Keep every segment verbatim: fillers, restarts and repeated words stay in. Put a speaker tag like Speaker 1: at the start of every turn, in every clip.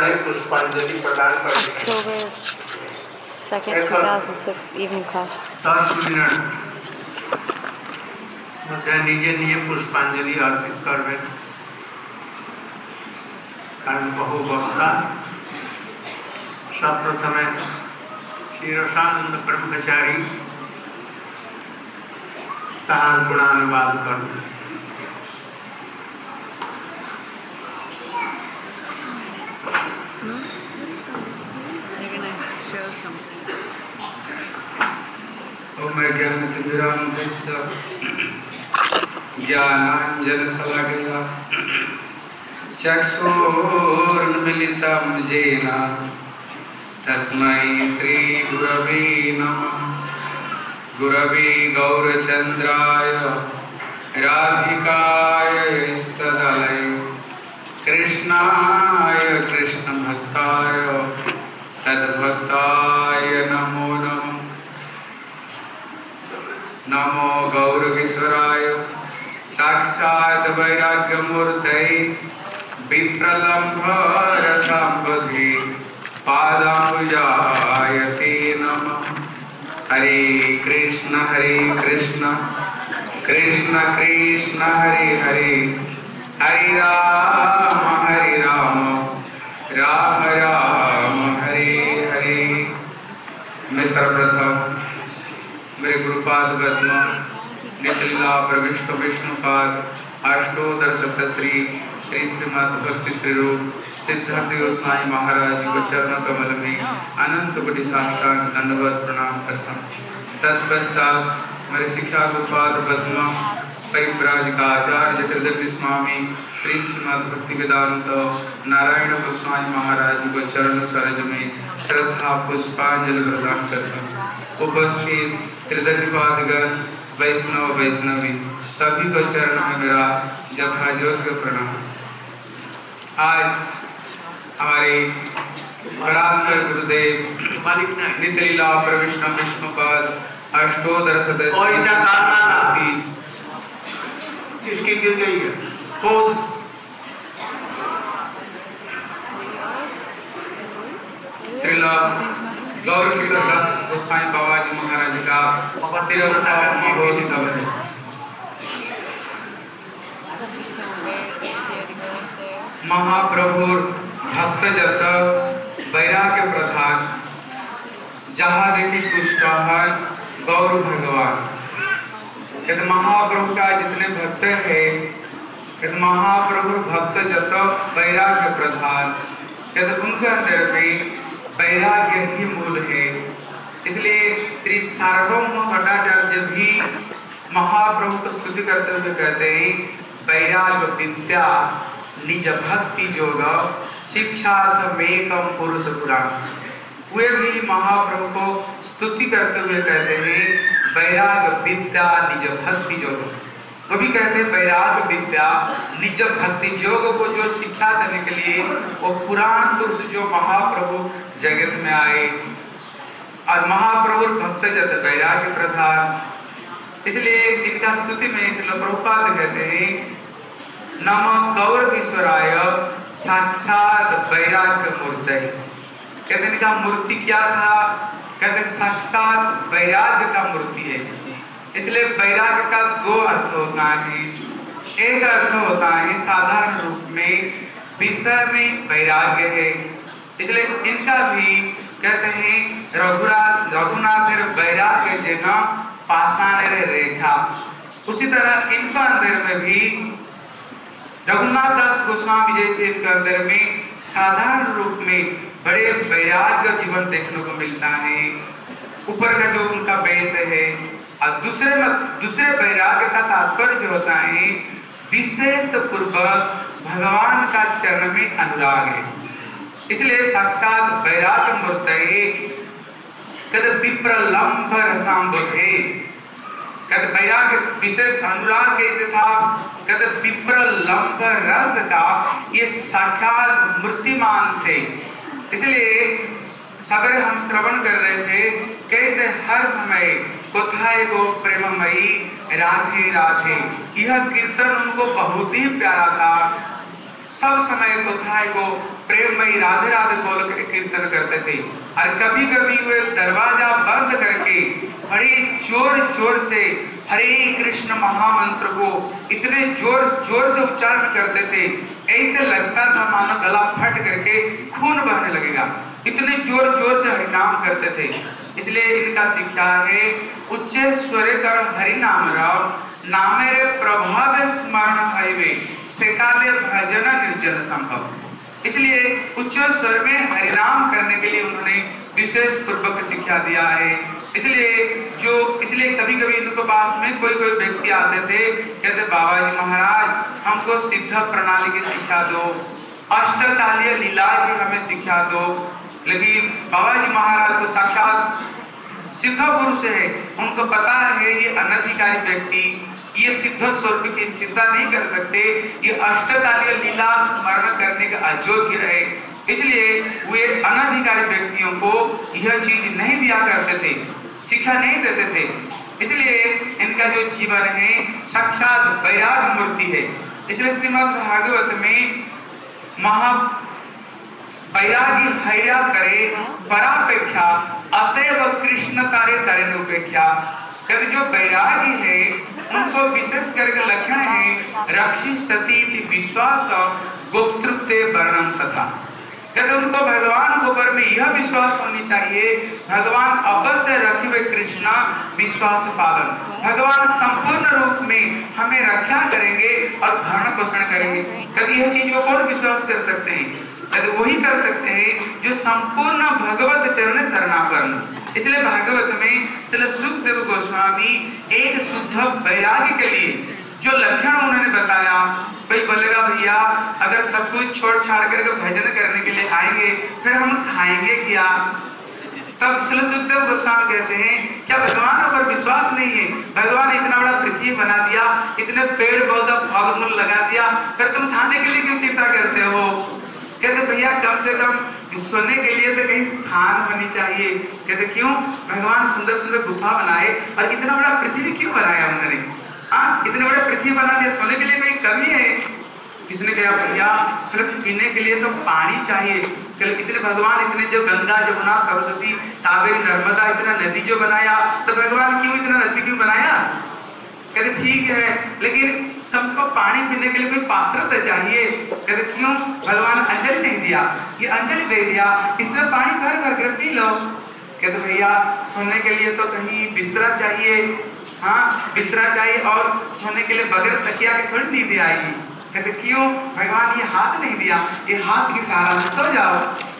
Speaker 1: साढ़े पुष्पांजलि प्रदान करेंगे।
Speaker 2: October second, two thousand six, evening class.
Speaker 1: दस मिनट নিজে নিজে পুষ্পাঞ্জলি अर्पित করবেন। কারণ বহু বস্তা সব প্রথমে শ্রী রসানন্দ ব্রহ্মচারী তাহার গুণানুবাদ করবেন। ओम ज्ञानतिमिरान्धस्य ज्ञानाञ्जनशलाकया चक्षुरुन्मीलितं येन तस्मै श्रीगुरवे नमः। गुरवे गौरचन्द्राय राधिकाय स्तदालय कृष्णाय कृष्णभक्ताय तद्भक्ताय नमो नमः। नमो गौरकिशोराय साक्षात् वैराग्यमूर्तये विप्रलम्भरसाम्बुधे पादाम्बुजाय ते नमः। हरे कृष्ण हरे कृष्ण कृष्ण कृष्ण हरे हरे हरे राम हरे राम राम राम हरे हरे। मैं सर्वप्रथम मेरे गुरुपाद पद्म निचलीला प्रविष्ट विष्णुपाद अष्टोत्तर सप्तश्री श्री श्रीमद् भक्ति श्री रूप सिद्धार्थ गोस्वामी महाराज को चरण कमल में अनंत कोटि साष्टांग दंडवत प्रणाम करता हूँ। तत्पश्चात मेरे शिक्षा गुरुपाद पद्म परिव्राज का आचार्य त्रिदत्त स्वामी श्री श्रीमद् भक्ति वेदांत नारायण गोस्वामी महाराज को चरण सरोज में श्रद्धा पुष्पांजलि प्रदान करता हूँ। उपस्थित त्रिदत्तपादगण वैष्णव वैष्णवी सभी को चरण में मेरा यथायोग्य प्रणाम। आज हमारे बराबर गुरुदेव नित्यलीला प्रविष्ट विष्णुपाद अष्टोत्तर सदस्य किसकी गिर गई है खुद श्रीला गौर किशोर दास गोस्वामी बाबा जी महाराज का तिरुपति महोत्सव है। महाप्रभु भक्त जत वैराग्य प्रधान जहाँ देखी तुष्ट गौर भगवान। कहते महाप्रभु का जितने भक्त है कहते महाप्रभु भक्त जत वैराग्य प्रधान। कहते उनके अंदर में वैराग्य ही मूल है। इसलिए श्री सार्वभौम भट्टाचार्य भी महाप्रभु को स्तुति करते हुए कहते हैं वैराग्य विद्या निज भक्ति योग शिक्षार्थमेकम पुरुष पुराण। वे भी महाप्रभु को स्तुति करते हुए कहते हैं वैराग्य विद्या निज भक्ति योग। वो भी कहते हैं वैराग्य विद्या निज भक्ति योग को जो शिक्षा देने के लिए वो पुराण पुरुष जो महाप्रभु जगत में आए और महाप्रभु भक्त जत वैराग्य प्रधान। इसलिए इनका स्तुति में श्रील प्रभुपाद कहते हैं नमो गौर ईश्वराय साक्षात वैराग्य मूर्ति। कहते इनका मूर्ति क्या था? कहते साक्षात वैराग्य का मूर्ति है। इसलिए वैराग्य का दो अर्थ होता है। एक अर्थ होता है साधारण रूप में विषय में वैराग्य है। इसलिए इनका भी कहते हैं रघुनाथ रघुनाथ वैराग्य जना पाषाण रेखा। उसी तरह इनका अंदर में भी रघुनाथ दास गोस्वामी जैसे इनके अंदर में साधारण रूप में बड़े वैराग्य जीवन देखने को मिलता है। ऊपर का जो उनका वेश है और दूसरे दूसरे वैराग्य का तात्पर्य जो होता है विशेष पूर्वक भगवान का चरण में अनुराग है। इसलिए साक्षात वैराग्य मूर्ति कहते विप्रलम्भ रसाम्बुधे। कहते वैराग्य विशेष अनुराग कैसे था? कहते विप्रलम्भ रस का ये साक्षात मूर्तिमान थे। इसलिए सवेरे हम श्रवण कर रहे थे कैसे हर समय कोथाए को प्रेममयी राधे राधे यह कीर्तन उनको बहुत ही प्यारा था। सब समय कोथाए को प्रेममयी राधे राधे बोल कर कीर्तन करते थे। और कभी कभी वे दरवाजा बंद करके बड़े जोर जोर से हरे कृष्ण महामंत्र को इतने जोर जोर से उच्चारण करते थे, ऐसे लगता था मानो गला फट करके खून बहने लगेगा, इतने जोर जोर से हरिनाम करते थे। इसलिए इनका शिक्षा है उच्च स्वर कर हरि नाम राव, नामेरे प्रभाव स्मरण हरिवे, सेकाले भजन निर्जन संभव। इसलिए उच्च स्वर में हरिनाम करने के लिए उन्होंने विशेष पूर्वक शिक्षा दिया है। इसलिए जो इसलिए कभी कभी इनके पास में कोई कोई व्यक्ति आते थे, कहते बाबा जी महाराज हमको सिद्ध प्रणाली की शिक्षा दो, अष्टकालीय लीला की हमें शिक्षा दो। लेकिन बाबा जी महाराज को साक्षात सिद्ध पुरुष है, उनको पता है ये अनधिकारी व्यक्ति ये सिद्ध स्वरूप की चिंता नहीं कर सकते, ये अष्टकालीय लीला स्मरण करने का अयोग्य है। इसलिए वे अनधिकारी व्यक्तियों को यह चीज नहीं दिया करते थे, शिक्षा नहीं देते थे। इसलिए इनका जो जीवन है साक्षात वैराग मूर्ति है। इसलिए श्रीमद् भागवत में महा वैरागी हैया करे परापेक्षा अतएव कृष्ण तारे करे उपेक्षा। कहते जो वैरागी है उनको विशेष करके लक्षण है रक्षी सती विश्वास गुप्तृप्ते वर्णम तथा। कहते उनको भगवान के ऊपर में यह विश्वास होनी चाहिए भगवान अवश्य रखिवे कृष्णा विश्वास पालन, भगवान संपूर्ण रूप में हमें रक्षा करेंगे और भरण पोषण करेंगे। कहते यह चीज को कौन विश्वास कर सकते हैं? वही कर सकते हैं जो संपूर्ण भगवत चरण शरणापन्न। इसलिए भागवत में श्री सुखदेव गोस्वामी एक शुद्ध वैराग्य के लिए जो लक्षण उन्होंने बताया, कोई बोलेगा भैया अगर सब कुछ छोड़ छाड़ करके भजन करने के लिए आएंगे फिर हम खाएंगे क्या? तब श्री सुखदेव गोस्वामी कहते हैं क्या भगवान पर विश्वास नहीं है? भगवान इतना बड़ा पृथ्वी बना दिया, इतने पेड़ पौधा फल मूल लगा दिया, फिर तुम खाने के लिए क्यों चिंता करते हो? कहते भैया कम से कम सोने के लिए तो कहीं स्थान होनी चाहिए। कहते क्यों? भगवान सुंदर सुंदर गुफा बनाए और इतना बड़ा पृथ्वी क्यों बनाया उन्होंने? हाँ इतने बड़े पृथ्वी बना दिया, सोने के लिए कोई कमी है? किसने कहा भैया फिर पीने के लिए तो पानी चाहिए। कल इतने भगवान इतने जो गंगा जमुना सरस्वती कावेरी नर्मदा इतना नदी जो बनाया तो भगवान क्यों इतना नदी क्यों बनाया? कहते ठीक है लेकिन कम से कम पानी पीने के लिए कोई पात्र तो चाहिए। कहते क्यों? भगवान अंजलि नहीं दिया, ये अंजलि दे दिया, इसमें पानी भर भर कर पी लो। कहते भैया सोने के लिए तो कहीं बिस्तरा चाहिए, हाँ बिस्तरा चाहिए और सोने के लिए बगैर तकिया के थोड़ी नींद आएगी। कहते क्यों? भगवान ये हाथ नहीं दिया, ये हाथ के सहारा से सो जाओ।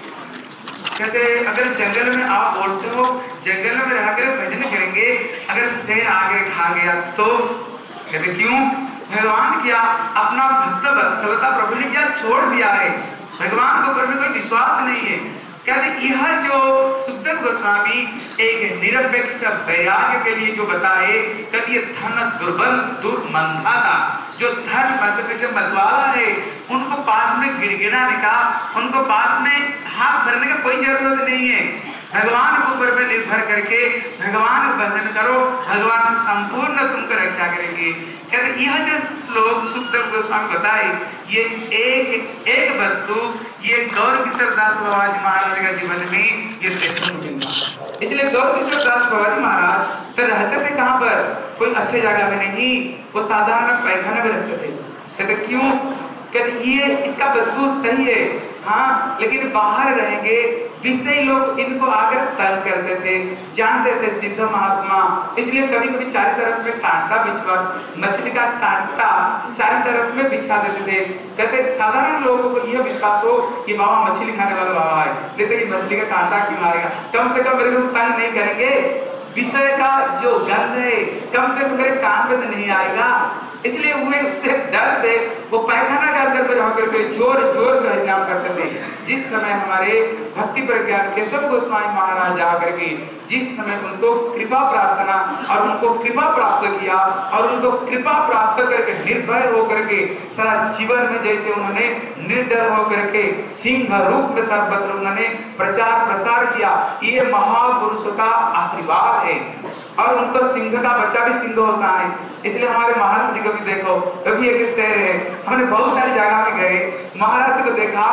Speaker 1: कहते अगर जंगल में आप बोलते हो जंगल में रहकर भजन करेंगे, अगर शेर आकर खा गया तो? कहते क्यों? भगवान क्या अपना भक्त वत्सलता प्रभु ने क्या छोड़ दिया है, भगवान के ऊपर में कोई विश्वास नहीं है। कहते यह जो सुखदेव गोस्वामी एक निरपेक्ष वैराग्य के लिए जो बताए, कहते ये धन दुर्बल दुर्मंधा था, जो धन मतलब जो मतवाला है उनको पास में गिड़गिड़ाने का, उनको पास में हाथ भरने का कोई जरूरत नहीं है। भगवान के ऊपर में निर्भर करके भगवान का भजन करो, भगवान संपूर्ण तुमको रक्षा करेंगे। कहते यह जो श्लोक सुखदेव गोस्वामी बताए ये एक एक वस्तु ये गौर किशोर दास बाबा जी महाराज का जीवन में ये देखने को मिलता। इसलिए गौर किशोर दास बाबा जी महाराज तो रहते थे कहाँ पर? कोई अच्छे जगह में नहीं, वो साधारण पैखाने में रहते थे। कहते क्यों? कहते ये इसका वस्तु सही है हाँ, लेकिन बाहर रहेंगे विषय लोग इनको आकर तंग करते थे, जानते थे सिद्ध महात्मा, इसलिए कभी कभी चारों तरफ में कांटा बिछवा मछली का कांटा चारों तरफ में बिछा देते थे। कहते साधारण लोगों को यह विश्वास हो कि बाबा मछली खाने वाला बाबा है, लेकिन ये मछली का कांटा क्यों मारेगा? कम से कम मेरे को तंग नहीं करेंगे, विषय का जो गंध है कम से कम मेरे कान में तो नहीं आएगा। इसलिए वे उससे डर से वो पैखाना के अंदर में रह करके जोर जोर से हरिनाम करते थे। जिस समय हमारे भक्ति प्रज्ञान केशव गोस्वामी महाराज जा करके जिस समय उनको कृपा प्रार्थना और उनको कृपा प्राप्त किया और उनको कृपा प्राप्त करके निर्भय होकर के सारा जीवन में जैसे उन्होंने निर्डर होकर के सिंह रूप में सर्वत्र उन्होंने प्रचार प्रसार किया, ये महापुरुषों का आशीर्वाद है। और उनको सिंह का बच्चा भी सिंह होता है। इसलिए हमारे महाराज जी को भी देखो, कभी एक शेर है, हमने बहुत सारी जगह में गए, महाराज को देखा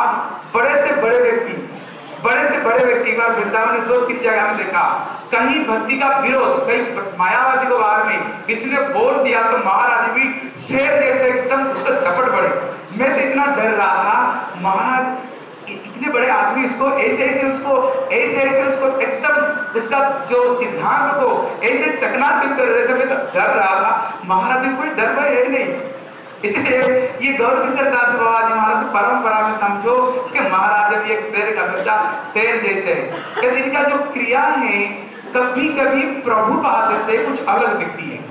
Speaker 1: बड़े से बड़े व्यक्ति बड़े से बड़े व्यक्ति का वृंदावन ने दो तीन जगह में देखा, कहीं भक्ति का विरोध, कहीं मायावादी को बाहर में किसी ने बोल दिया तो महाराज भी शेर जैसे एकदम उसका झपट पड़े। मैं तो इतना डर रहा था, महाराज इतने बड़े आदमी इसको ऐसे ऐसे उसको ऐसे ऐसे उसको एकदम उसका जो सिद्धांत को ऐसे चकनाचूर कर रहे थे। मैं तो डर रहा था, महाराज में कोई डर भय है नहीं। इसलिए ये गौर किशोर दास बाबा जी महाराज परंपरा में समझो कि महाराज भी एक शेर का बच्चा शेर जैसे है। इनका जो क्रिया है कभी कभी प्रभुपाद से कुछ अलग दिखती है।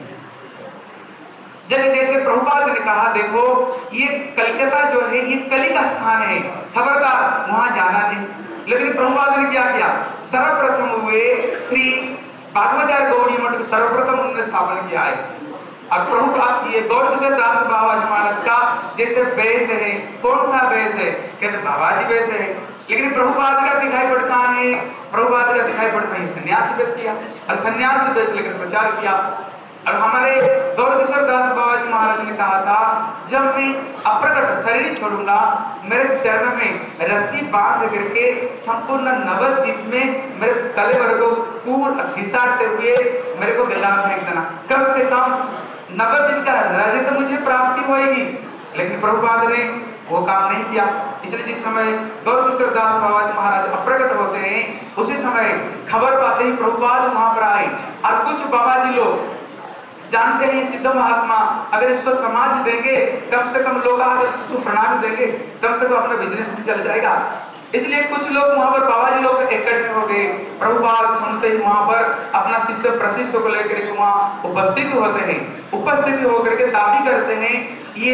Speaker 1: जब जैसे प्रभुपाद ने कहा, देखो ये कलकत्ता जो है ये कली का स्थान है, खबरदार वहां जाना नहीं। लेकिन प्रभुपाद ने क्या किया, सर्वप्रथम हुए श्री भागवताचार्य गौड़ी मठ को सर्वप्रथम उन्होंने स्थापन किया है। और प्रभुपाद ये गौर किशोर दास बाबा जी महाराज का जैसे वेश है, कौन सा वेश है, कहते बाबा जी वेश है। लेकिन प्रभुपाद का दिखाई पड़ता है, प्रभुपाद का दिखाई पड़ता है सन्यासी वेश किया और सन्यासी वेश लेकर प्रचार किया। और हमारे गौर किशोर दास बाबा जी महाराज ने कहा था, जब मैं अप्रकट शरीर छोड़ूंगा, मेरे चरण में रस्सी बांध करके संपूर्ण नवद्वीप में मेरे कलेवर को पूर्ण घिसाते हुए मेरे को गला में फेंक देना, कम से कम नवद्वीप का रजत मुझे प्राप्ति होगी। लेकिन प्रभुपाद ने वो काम नहीं किया। इसलिए जिस समय गौर किशोर दास बाबा जी महाराज अप्रकट होते हैं, उसी समय खबर पाते ही प्रभुपाद वहां पर आए। और कुछ बाबा जी लोग जानते हैं सिद्ध महात्मा अगर इसको समाज देंगे, कम से कम लोग अगर इसको प्रणाम देंगे, कम से कम अपना बिजनेस भी चल जाएगा। इसलिए कुछ लोग वहां पर बाबा जी लोग इकट्ठे हो गए। प्रभुपाद सुनते ही वहां पर अपना शिष्य प्रशिष्य को लेकर वहां उपस्थित होते हैं। उपस्थित होकर के दावी करते हैं ये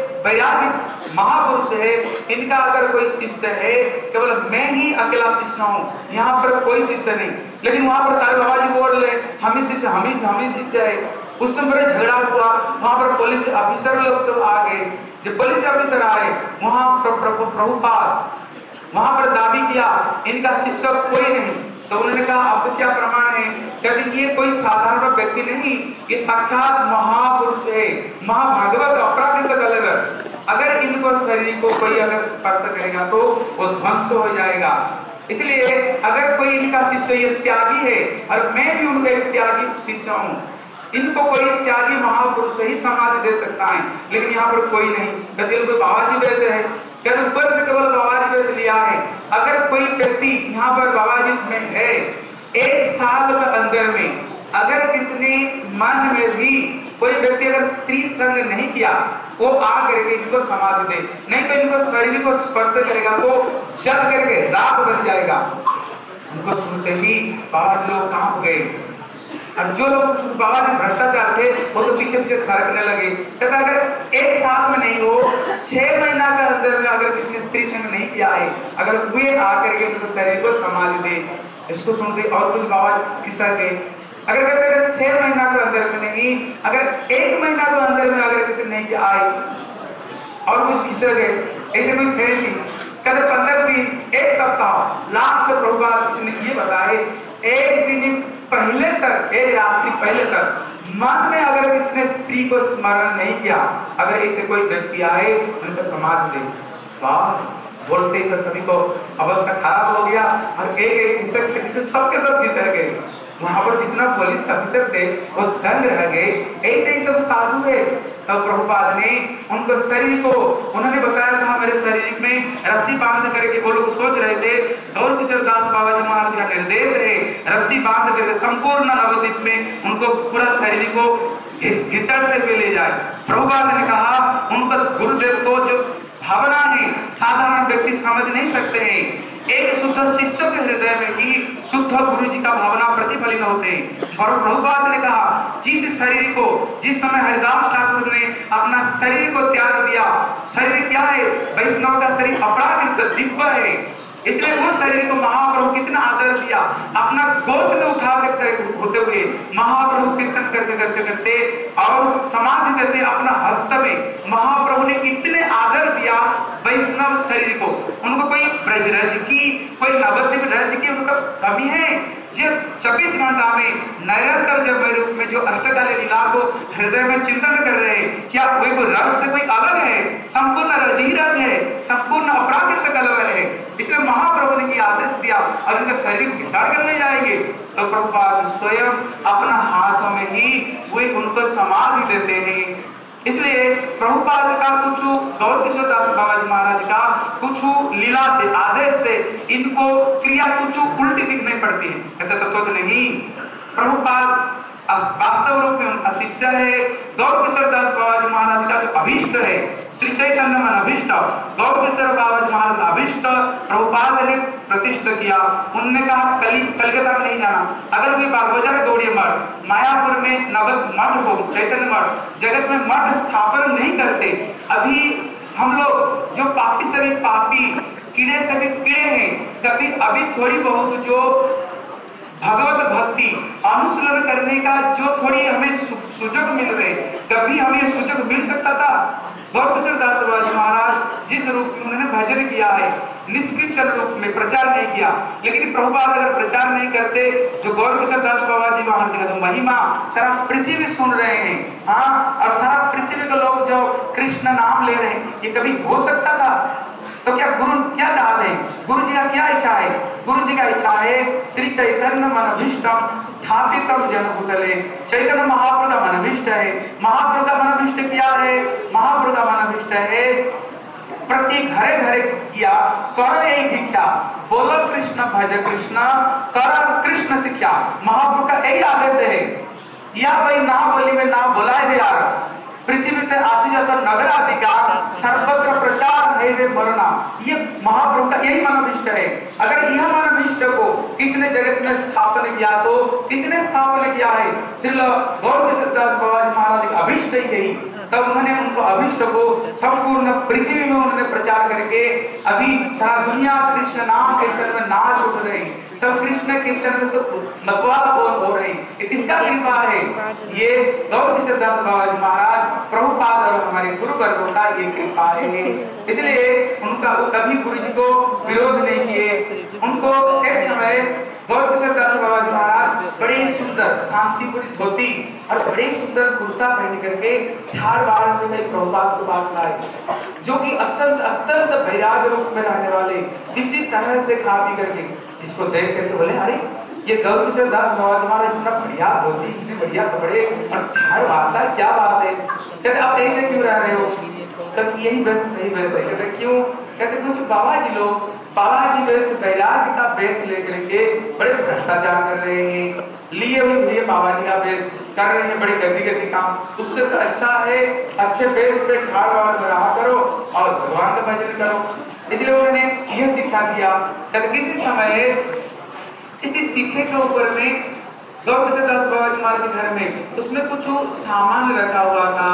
Speaker 1: वैरागी महापुरुष है, इनका अगर कोई शिष्य है केवल मैं ही अकेला शिष्य हूँ, यहाँ पर कोई शिष्य नहीं। लेकिन वहां पर सारे बाबा जी बोल रहे हम ही शिष्य हम ही हम ही शिष्य है। उस समय झगड़ा हुआ, वहां पर पुलिस ऑफिसर लोग सब आ गए। जब पुलिस ऑफिसर आए वहां प्रभुपाद वहां पर दावी किया इनका शिष्य कोई नहीं। तो उन्होंने कहा अब क्या प्रमाण है, कहते ये कोई साधारण व्यक्ति नहीं, ये साक्षात महापुरुष है, महाभागवत अपराकृत कलेवर। अगर इनको शरीर को कोई अगर स्पर्श करेगा तो वो ध्वंस हो जाएगा। इसलिए अगर कोई इनका शिष्य ये त्यागी है और मैं भी उनका एक त्यागी शिष्य हूँ, इनको कोई त्यागी महापुरुष ही समाधि दे सकता है। लेकिन यहाँ पर कोई नहीं। कहते कोई बाबा जी वैसे है, कहते ऊपर से केवल बाबा जी वैसे लिया है। अगर कोई व्यक्ति यहाँ पर बाबा जी में है, एक साल के अंदर में अगर किसने मन में भी कोई व्यक्ति अगर स्त्री संग नहीं किया, वो आ करके इनको समाधि दे, नहीं तो इनको शरीर को स्पर्श करेगा तो जल करके राख बन जाएगा। उनको सुनते ही बाबा जी लोग कांप गए। और जो लोग बाबा जी भ्रष्टाचार थे वो तो पीछे पीछे सरकने लगे। कहता अगर एक साल में नहीं हो, छह महीना के अंदर में अगर किसी स्त्री संग नहीं किया है, अगर वे आकर के उनको शरीर को समाधि दे। इसको सुनते और कुछ बाबा किस्सा के अगर कहते अगर छह महीना के अंदर में नहीं, अगर एक महीना के अंदर में अगर किसी नहीं किया आए और कुछ खिसक गए, ऐसे कोई फेल नहीं। कहते पंद्रह दिन, एक सप्ताह, लास्ट प्रभुपाद किसी ने ये बताए एक दिन पहले तक, एक रात्रि पहले तक मन में अगर किसने स्त्री को स्मरण नहीं किया, अगर ऐसे कोई व्यक्ति आए उनको समाधि दे। वाह, बोलते ही तो सभी को अवस्था खराब हो गया और एक एक किसक किसी सबके सब खिसक गए। वहां पर जितना पुलिस ऑफिसर थे वो दंग रह गए। ऐसे ही सब साधु है। तब प्रभुपाद ने उनको शरीर को उन्होंने बताया था मेरे शरीर में रस्सी बांध करके, वो लोग सोच रहे थे गौर किशोर दास बाबा जी महाराज का निर्देश है रस्सी बांध करके संपूर्ण नवद्वीप में उनको पूरा शरीर को घिसटते हुए ले जाए। प्रभुपाद ने कहा उनका गुरुदेव को जो भावना है साधारण व्यक्ति समझ नहीं सकते हैं। एक शुद्ध शिष्य के हृदय में ही शुद्ध गुरु जी का भावना प्रतिफलित होते हैं। और प्रभुपाद ने कहा जिस शरीर को जिस समय हरिदास ठाकुर ने अपना शरीर को त्याग दिया, शरीर क्या है, वैष्णव का शरीर अपराकृत दिव्य है, इसलिए उस शरीर को महाप्रभु कितना आदर दिया। अपना गोद में उठा होते हुए महाप्रभु कीर्तन करते करते करते और समाधि करते अपना हस्त में महाप्रभु ने इतने आदर दिया वैष्णव शरीर को। उनको कोई ब्रजरज की, कोई नवद्वीप रज की उनका कमी है। जब चौबीस घंटा में निरंतर जब रूप में जो अष्टकालीन लीला को हृदय में चिंतन कर रहे हैं, क्या कोई रस से कोई अलग है? संपूर्ण रज ही रज है, संपूर्ण अपराकृत कलवर है। इसलिए महाप्रभु ने ये आदेश दिया और इनका शरीर विसार करने जाएंगे तो प्रभुपाद स्वयं अपना हाथों में ही वे उनको समाधि देते हैं। इसलिए प्रभुपाद का कुछ गौर किशोर दास बाबा जी महाराज का कुछ लीला से आदेश से इनको क्रिया कुछ उल्टी दिखने पड़ती है, कहते तत्व तो नहीं। प्रभुपाद वास्तव रूप में अशिष्य है। गौर किशोर दास बाबा जी महाराज का जो अभिष्ट है, श्री चैतन्य मन अभिष्ट, गौर किशोर बाबा जी महाराज अभिष्ट प्रभुपाद ने प्रतिष्ठा किया। उनने कहा कली कलकत्ता में नहीं जाना, अगर कोई बागबाजार गौड़ीय मठ मायापुर में नवद मठ हो, चैतन्य मठ जगत में मठ स्थापन नहीं करते। अभी हम लोग जो पापी से भी पापी, कीड़े से भी कीड़े हैं, कभी अभी थोड़ी बहुत जो भगवत भक्ति अनुशीलन करने का जो थोड़ी हमें सुजोग मिल रहे, कभी हमें सुजोग मिल सकता था। गौर किशोर दास बाबा जी महाराज जिस रूप में उन्होंने भजन किया है, निष्किंचन रूप में प्रचार नहीं किया, लेकिन प्रभुपाद अगर प्रचार नहीं करते, जो गौर किशोर दास बाबा जी महाराज का जो महिमा सारा पृथ्वी सुन रहे हैं, हाँ, और सारा पृथ्वी के लोग जो कृष्ण नाम ले रहे हैं, ये कभी हो सकता था? तो क्या गुरु क्या चाहते हैं? गुरु जी का क्या इच्छा है? गुरु जी का इच्छा है श्री चैतन्य मन अभिष्टम स्थापितम जन भूतले। चैतन्य महाप्रभु का मन अभिष्ट है। महाप्रभु का मन अभिष्ट क्या है? महाप्रभु का मन अभिष्ट है प्रति घरे घरे किया कर यही भिक्षा, बोलो कृष्ण भज कृष्ण कर कृष्ण शिक्षा। महाप्रभु का यही आदेश है। या भाई ना बोली में ना बोलाए दे यार, पृथ्वी से आशी जाता नगर आदि का सर्वत्र प्रचार है वे मरना, ये महाप्रभु का यही मनोभिष्ट है। अगर यह मनोभिष्ट को किसने जगत में स्थापन किया तो किसने स्थापन किया है? श्री गौर किशोर दास बाबा जी महाराज का अभिष्ट ही यही। तब उन्होंने उनको अभिष्ट को संपूर्ण पृथ्वी में उन्होंने प्रचार करके अभी सारा दुनिया कृष्ण नाम कीर्तन में नाच उठ रहे हैं, सब कृष्ण कीर्तन में सब मतवाला बोल हो रहे हैं। किसका कृपा है? ये गौर किशोर दास बाबा जी महाराज प्रभुपाद और हमारे गुरु वर्गों का ये कृपा है। इसलिए उनका वो कभी गुरु जी को विरोध नहीं किए। उनको एक समय गौर किशोर दास बाबा जी महाराज बड़े सुंदर शांतिपुरी धोती और बड़े सुंदर कुर्ता पहन करके झारवाड़ से गए प्रभुपाद के पास लाए, जो कि अत्यंत अत्यंत वैराग्य रूप में रहने वाले, किसी तरह से खा पी करके, इसको देख करके बोले अरे ये गौर किशोर दास बाबा जी महाराज इतना बढ़िया धोती, इतने बढ़िया कपड़े और ठाड़ भाषा, क्या बात है? कहते आप ऐसे क्यों रह रहे हो? कहते यही वेश सही वेश है। कहते क्यों? कहते कुछ बाबा जी लोग बाबा जी वेश वैराग्य का वेश लेकर के बड़े भ्रष्टाचार कर रहे हैं, लिए हुए भैया बाबा जी का वेश कर रहे हैं, बड़े गंदी गंदी काम। उससे तो अच्छा है अच्छे वेश पे ठाड़ वाड़ में रहा करो और भगवान का भजन करो। इसलिए उन्होंने यह शिक्षा दिया। कहते किसी समय किसी सीखे के ऊपर में गौर किशोर दास बाबा जी महाराज के घर में उसमें कुछ सामान रखा हुआ था।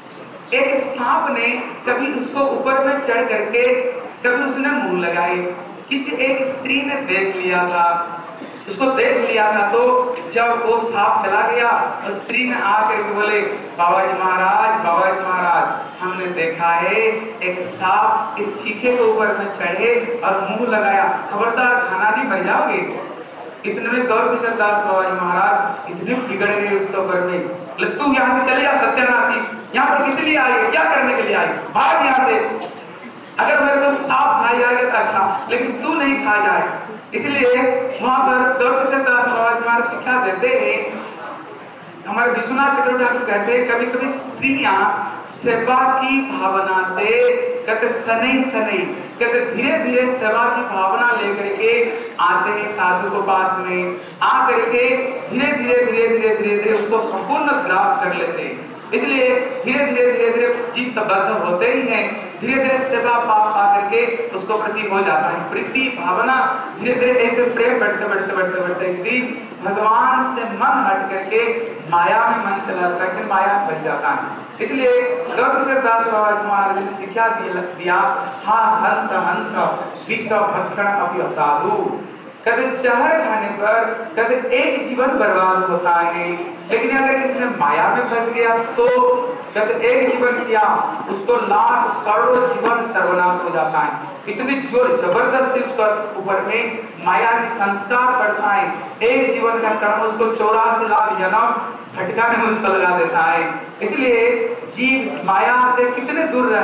Speaker 1: एक सांप ने कभी उसको ऊपर में चढ़ करके कभी उसने मुंह लगाए, किसी एक स्त्री ने देख लिया था, उसको देख लिया था। तो जब वो सांप चला गया तो स्त्री ने आकर के बोले बाबा जी महाराज बाबा जी महाराज हमने देखा है एक सांप इस चीखे के ऊपर में चढ़े और मुंह लगाया, खबरदार खाना नहीं बन जाओगे। इतने में गौर किशोर दास बाबा जी महाराज इतने बिगड़ गए उसके ऊपर में, तू यहाँ से चले जा सत्यानाशी, यहाँ पर किस लिए आई, क्या करने के लिए आई, भाग यहाँ से। अगर मेरे को सांप खा जाएगा तो अच्छा, लेकिन तू नहीं खा जाए। इसलिए वहां पर गौर किशोर दास बाबा जी महाराज शिक्षा देते हैं। हमारे विश्वनाथ चक्रवर्ती ठाकुर कहते हैं कभी कभी स्त्रियां सेवा की भावना से कहते सनई सनई कहते धीरे धीरे सेवा की भावना लेकर के आते हैं साधु के पास में, आकर के धीरे धीरे धीरे धीरे धीरे धीरे उसको संपूर्ण ग्रास कर लेते हैं। इसलिए धीरे धीरे धीरे धीरे चित्त बद्ध होते ही हैं, धीरे धीरे सेवा पाप पा करके उसको प्रति हो जाता है प्रीति भावना। धीरे धीरे ऐसे प्रेम बढ़ते बढ़ते बढ़ते बढ़ते एक दिन भगवान से मन हट करके माया में मन चला जाता है, माया बच जाता है। इसलिए गौर किशोर दास बाबा जी महाराज ने शिक्षा दिया हा हंत हंत विश्व भक्षण अपि असाधु। कहते जहर खाने पर कहते एक जीवन बर्बाद होता है, लेकिन अगर किसी माया में फंस गया तो कहते एक जीवन किया उसको लाख करोड़ों जीवन सर्वनाश हो जाता है। इतनी जोर जबरदस्ती उसका ऊपर में माया की संस्कार पड़ता है, एक जीवन का कर्म उसको चौरासी लाख जन्म भटकाने में उसको लगा देता है। इसलिए जीव माया से कितने दूर रहे,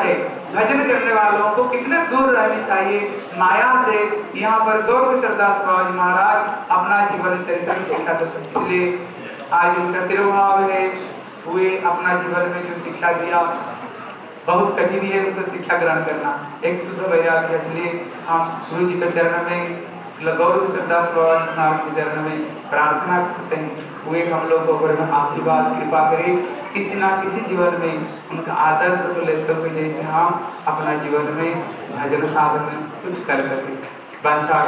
Speaker 1: भजन करने वालों को कितने दूर रहनी चाहिए माया से। यहाँ पर गौर किशोरदास बाबा महाराज अपना जीवन चरित्र शिक्षा देते हैं। इसलिए आज उनका तिरुभाव है, वे अपना जीवन में जो शिक्षा दिया बहुत कठिन है उनको शिक्षा ग्रहण करना, एक शुद्ध वैराग्य। इसलिए हम गुरु जी के चरण में, गौर किशोरदास बाबा के चरण में प्रार्थना करते हैं, वे हम लोग को आशीर्वाद कृपा करें, किसी ना किसी जीवन में उनका आदर्श को लेते हुए जैसे हम अपना जीवन में भजन साधन में कुछ कर सके। बंशा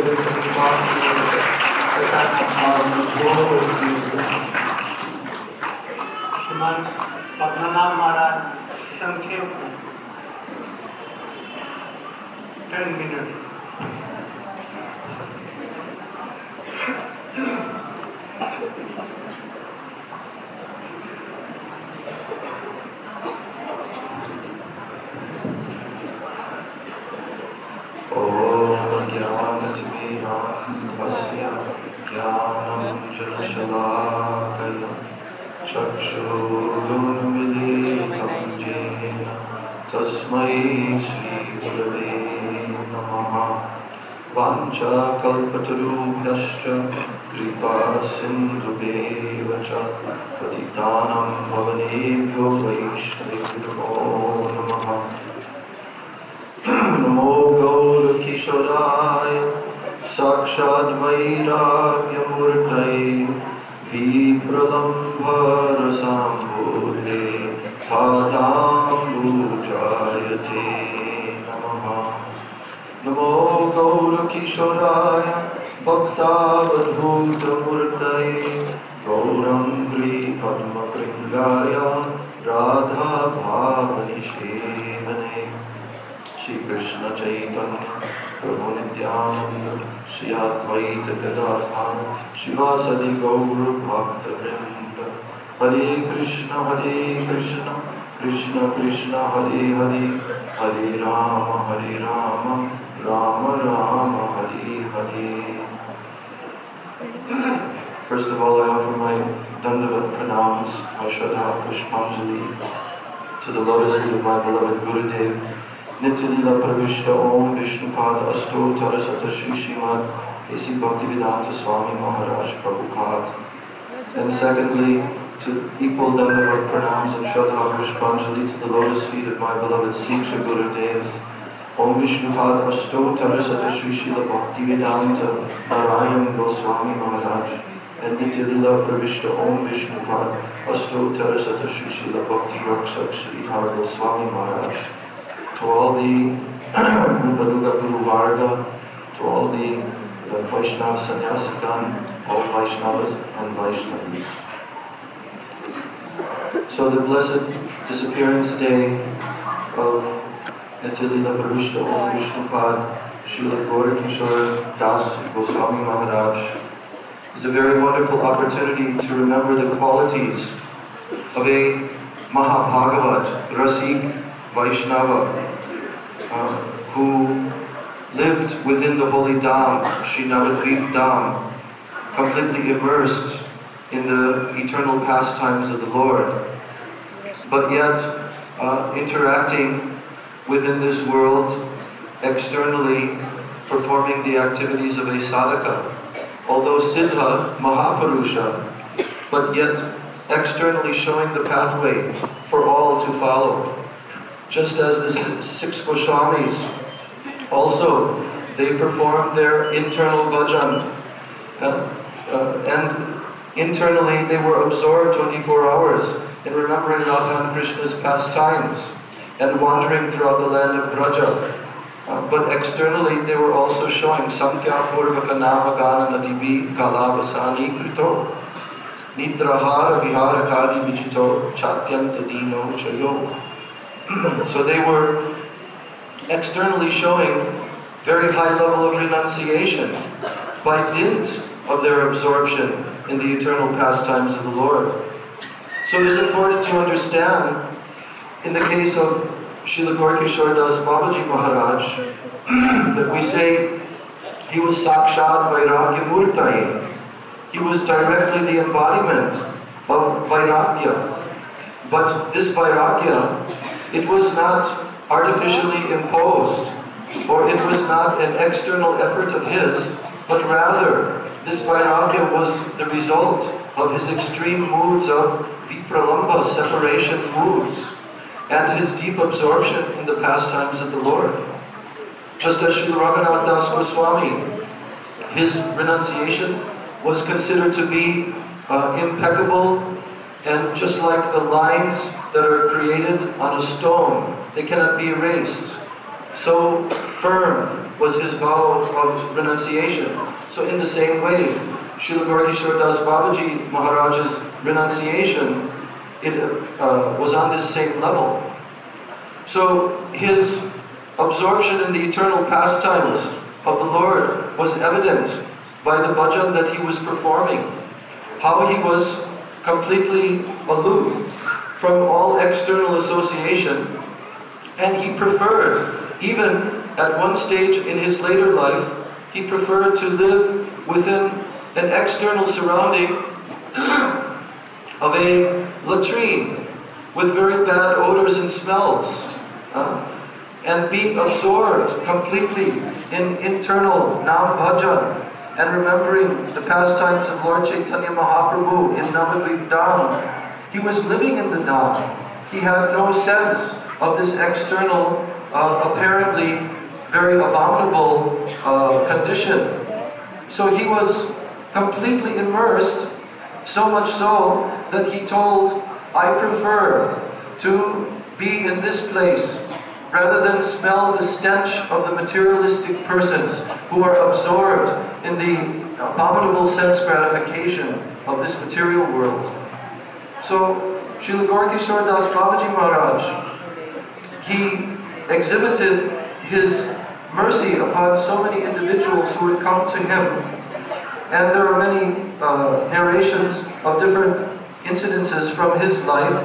Speaker 3: अपना नाम महाराज संक्षेप टेन मिनट्स।
Speaker 4: तस्मै श्री गुरवे नमः। वाञ्छाकल्पतरुभ्यश्च कृपा सिन्धुभ्येव च पतितानां पावनेभ्यो वैष्णवेभ्यो नमः। नमो गौरकिशोराय साक्षात् वैराग्यमूर्तये विप्रलम्भरसाम्भूते पादाम्बुजाय ते नमः। नमो गौरकिशोराय भक्तावधूतमूर्तये गौरङ्गी पद्मकृङ्गाय राधाभावनिषेवने। श्री कृष्ण चैतन्य प्रभु नित्यानंद श्री अद्वैत गदाधर शिवासदि गौर भक्तवृंद। हरे कृष्ण हरे कृष्ण कृष्ण कृष्ण हरे हरे हरे राम हरे Ram Ram Ram Hare Hare. First of all, I offer my Dandavat pranams, my Shraddha Pushpanjali to the lotus feet of my beloved Gurudev, Nitya Lila Pravishta Om Vishnupad Astottara Sata Shri Srimad Esi Bhaktivedanta Swami Maharaj Prabhupada. And secondly, to equal Dandavat pranams and Shraddha Pushpanjali to the lotus feet of my beloved Siksha Gurudevs, Om Vishnupad Astottara Sata Shri Srila Bhaktivedanta Narayan Goswami Maharaj. And Nitya Lila Pravishta Om Vishnupad Astottara Sata Shri Srila Bhakti Rakshak Sridhar Goswami Maharaj. To all the Rupaduga Guru Varga, to all the, the Vaishnava Sannyasikan, all Vaishnavas and Vaishnavis. So the blessed disappearance day of Nitya Lila Pravishta Om Vishnupad Srila Gaurakishore Das Goswami Maharaj is a very wonderful opportunity to remember the qualities of a Mahabhagavat, Rasik Vaishnava, uh, who lived within the holy Dham, Shri Navadvip Dham, completely immersed in the eternal pastimes of the Lord, but yet uh, interacting within this world, externally performing the activities of a sadhaka, although Siddha Mahapurusha, but yet externally showing the pathway for all to follow. Just as the six Goswamis also, they performed their internal bhajan, uh, uh, and internally they were absorbed twenty-four hours in remembering Radha and Krishna's pastimes and wandering throughout the land of Braja. Uh, but externally they were also showing Samkhya Purvaka Nama Gana Nadibi Kalavasani Krito Nidrahara Vihara Kadi Vichito Chatyanta Dino Chayo. So they were externally showing very high level of renunciation by dint of their absorption in the eternal pastimes of the Lord. So it is important to understand, in the case of Srila Gaurakishore Das Babaji Maharaj, that we say he was Sakshat Vairagya Murtaye. He was directly the embodiment of Vairagya. But this Vairagya, it was not artificially imposed, or it was not an external effort of his, but rather this vairagya was the result of his extreme moods of vipralambha, separation moods, and his deep absorption in the pastimes of the Lord. Just as Srila Raghunath Das Goswami, his renunciation was considered to be uh, impeccable, and just like the lines that are created on a stone, they cannot be erased. So firm was his vow of renunciation. So in the same way, Srila Gaurkishore Das Babaji Maharaj's renunciation, it uh, was on this same level. So his absorption in the eternal pastimes of the Lord was evident by the bhajan that he was performing, how he was completely aloof from all external association, and he preferred, even at one stage in his later life, he preferred to live within an external surrounding of a latrine with very bad odors and smells, uh, and be absorbed completely in internal Nam Bhajan and remembering the pastimes of Lord Chaitanya Mahaprabhu in Navadvip Dham. He was living in the Dham. He had no sense of this external, uh, apparently very abominable uh, condition. So he was completely immersed, so much so that he told, I prefer to be in this place rather than smell the stench of the materialistic persons who are absorbed in the abominable sense gratification of this material world. So, Srila Gaurkishore Das Babaji Maharaj, he exhibited his mercy upon so many individuals who had come to him. And there are many uh, narrations of different incidences from his life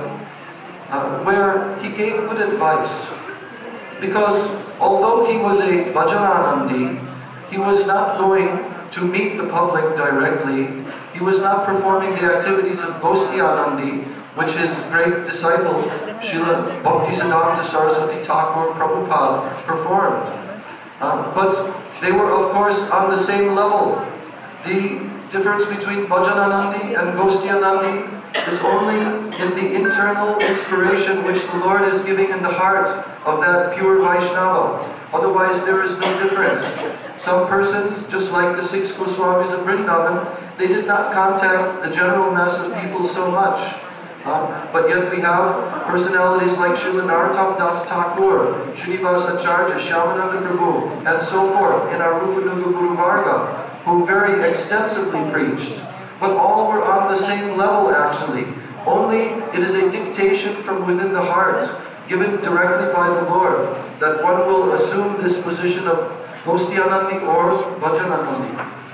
Speaker 4: uh, where he gave good advice. Because although he was a Bhajananandi, he was not going to meet the public directly. He was not performing the activities of Gostianandi, which his great disciple, Srila Bhaktisiddhanta Saraswati Thakur Prabhupada, performed. Uh, but they were, of course, on the same level. The difference between Bhajananandi and Gostianandi is only in the internal inspiration which the Lord is giving in the heart of that pure Vaishnava. Otherwise, there is no difference. Some persons, just like the six Goswamis of Vrindavan, they did not contact the general mass of people so much. Uh, but yet we have personalities like Srila Narottam Das Thakur, Srinivas Acharya, Shyamananda Prabhu, and so forth in our Rupanuga Guru Varga, who very extensively preached. But all were on the same level actually. Only it is a dictation from within the heart, given directly by the Lord, that one will assume this position of Gostianandi or Bhajananandi.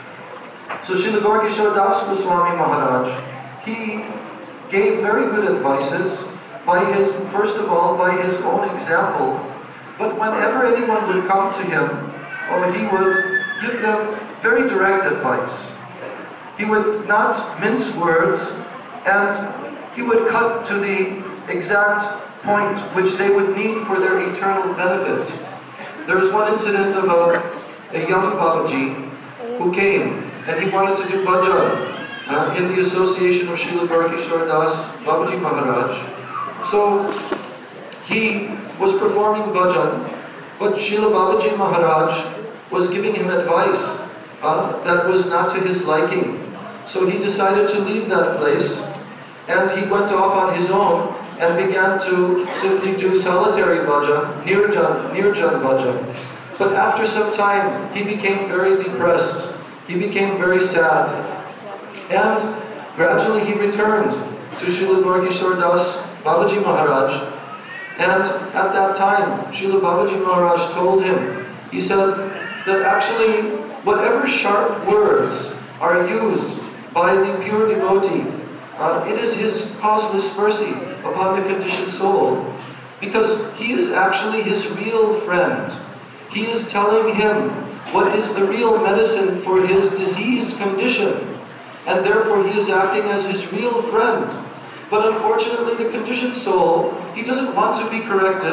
Speaker 4: So Srila Gaurkishore Das Goswami Maharaj, he gave very good advices by his, first of all, by his own example. But whenever anyone would come to him, oh, he would give them very direct advice. He would not mince words, and he would cut to the exact point which they would need for their eternal benefit. There was one incident of a, a young Babaji who came, and he wanted to do bhajan uh, in the association of Srila Gaurkishore Das Babaji Maharaj. So he was performing bhajan, but Srila Babaji Maharaj was giving him advice uh, that was not to his liking. So he decided to leave that place, and he went off on his own and began to simply do solitary bhajan, nirjan, nirjan bhajan. But after some time, he became very depressed. He became very sad. And gradually he returned to Srila Gaurkishore Das Babaji Maharaj. And at that time, Srila Babaji Maharaj told him, he said that actually whatever sharp words are used by the pure devotee, uh, it is his causeless mercy upon the conditioned soul, because he is actually his real friend. He is telling him what is the real medicine for his diseased condition, and therefore he is acting as his real friend. But unfortunately, the conditioned soul, he doesn't want to be corrected,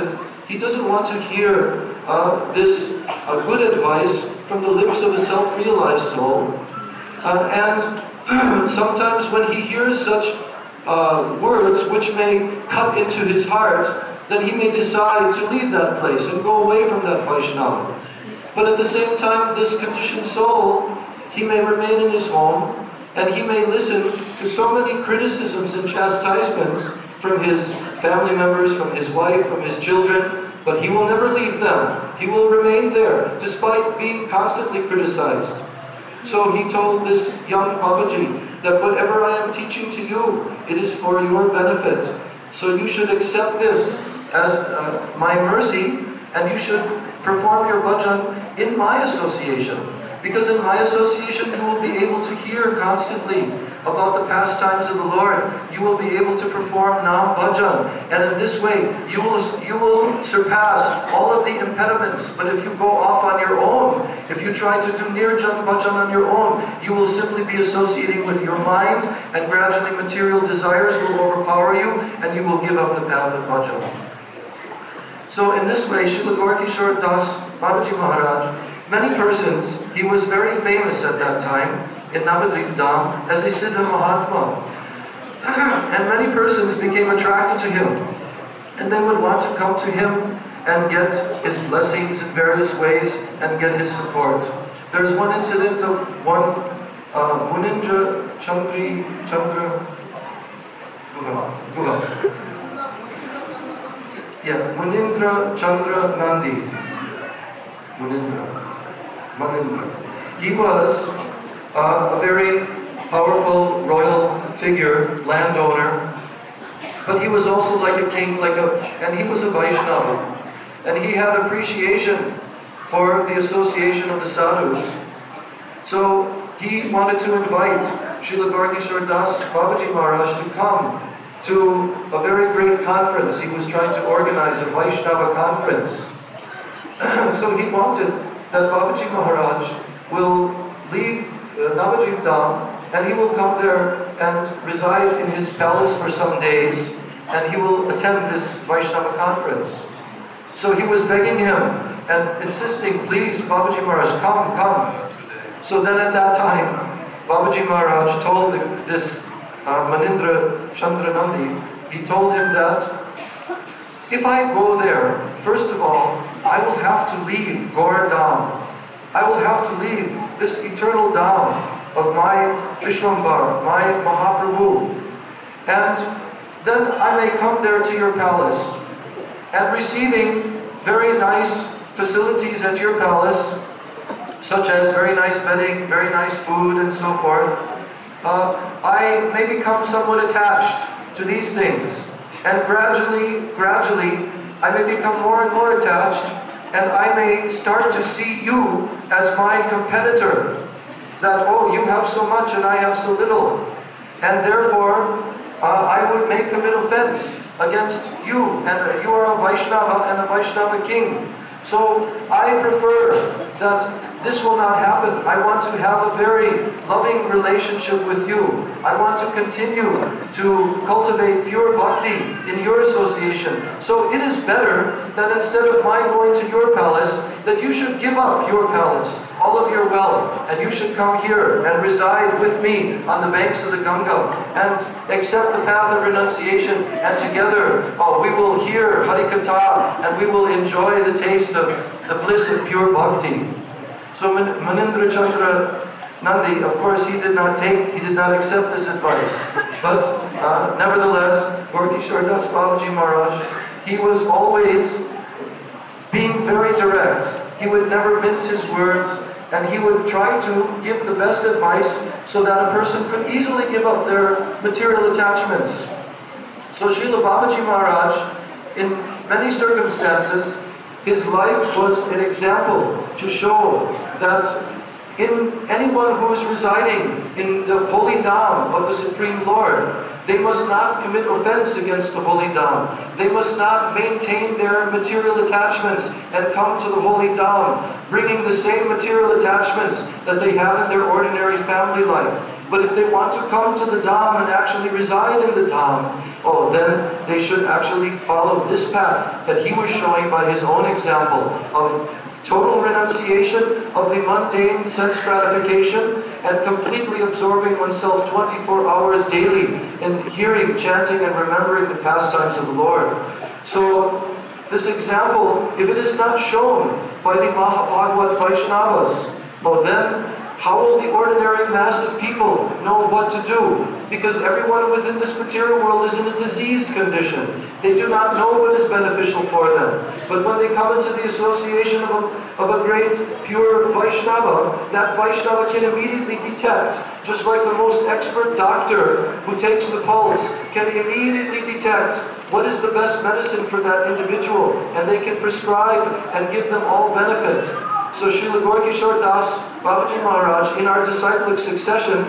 Speaker 4: He doesn't want to hear uh, this uh, good advice from the lips of a self-realized soul. Uh, and sometimes when he hears such uh, words which may cut into his heart, then he may decide to leave that place and go away from that Vaishnava. But at the same time, this conditioned soul, he may remain in his home, and he may listen to so many criticisms and chastisements from his family members, from his wife, from his children, but he will never leave them. He will remain there, despite being constantly criticized. So he told this young Babaji that whatever I am teaching to you, it is for your benefit. So you should accept this as uh, my mercy, and you should perform your bhajan in my association. Because in my association you will be able to hear constantly about the pastimes of the Lord. You will be able to perform Nam Bhajan. And in this way, you will, you will surpass all of the impediments. But if you go off on your own, if you try to do Nirjan Bhajan on your own, you will simply be associating with your mind, and gradually material desires will overpower you, and you will give up the path of Bhajan. So in this way, Srila Gaura Das Babaji Maharaj, many persons, he was very famous at that time in Navadvip Dham as a Siddha Mahatma. And many persons became attracted to him, and they would want to come to him and get his blessings in various ways and get his support. There's one incident of one uh, Munindra Chandri Chandra Guha. Guha. Yeah, Munindra Chandra Nandi. Munindra. Manindra. He was uh, a very powerful royal figure, landowner, but he was also like a king, like a, and he was a Vaishnava, and he had appreciation for the association of the sadhus. So he wanted to invite Srila Gaura Das Babaji Maharaj to come to a very great conference. He was trying to organize a Vaishnava conference. So he wanted that Babaji Maharaj will leave uh, Navadvip Dham, and he will come there and reside in his palace for some days, and he will attend this Vaishnava conference. So he was begging him and insisting, please, Babaji Maharaj, come, come. So then at that time, Babaji Maharaj told this uh, Manindra Chandranandi, he told him that if I go there, first of all, I will have to leave Gaur Dham. I will have to leave this eternal Dham of my Vishwambar, my Mahaprabhu. And then I may come there to your palace, and receiving very nice facilities at your palace, such as very nice bedding, very nice food, and so forth, uh, I may become somewhat attached to these things. And gradually, gradually, I may become more and more attached, and I may start to see you as my competitor. That, oh, you have so much and I have so little. And therefore, uh, I would make commit offense against you, and you are a Vaishnava and a Vaishnava king. So I prefer that this will not happen. I want to have a very loving relationship with you. I want to continue to cultivate pure bhakti in your association. So it is better that instead of my going to your palace, that you should give up your palace, all of your wealth, and you should come here and reside with me on the banks of the Ganga and accept the path of renunciation, and together oh, we will hear Harikatha and we will enjoy the taste of the bliss of pure bhakti. So Manindra Chandra Nandi, of course, he did not take, he did not accept this advice. But uh, nevertheless, Gaura Kishora Das Babaji Maharaj, he was always being very direct. He would never mince his words, and he would try to give the best advice so that a person could easily give up their material attachments. So Srila Babaji Maharaj, in many circumstances, his life was an example to show that in anyone who is residing in the holy Dham of the Supreme Lord. They must not commit offense against the holy Dham. They must not maintain their material attachments and come to the holy Dham, bringing the same material attachments that they have in their ordinary family life. But if they want to come to the Dham and actually reside in the Dham, oh, then they should actually follow this path that he was showing by his own example of total renunciation of the mundane sense gratification and completely absorbing oneself twenty-four hours daily in hearing, chanting, and remembering the pastimes of the Lord. So, this example, if it is not shown by the Mahabhagavad Vaishnavas, well then, how will the ordinary mass of people know what to do? Because everyone within this material world is in a diseased condition. They do not know what is beneficial for them. But when they come into the association of a, of a great, pure Vaishnava, that Vaishnava can immediately detect, just like the most expert doctor who takes the pulse, can immediately detect what is the best medicine for that individual, and they can prescribe and give them all benefit. So Srila Gaura Das Babaji Maharaj, in our disciplic succession,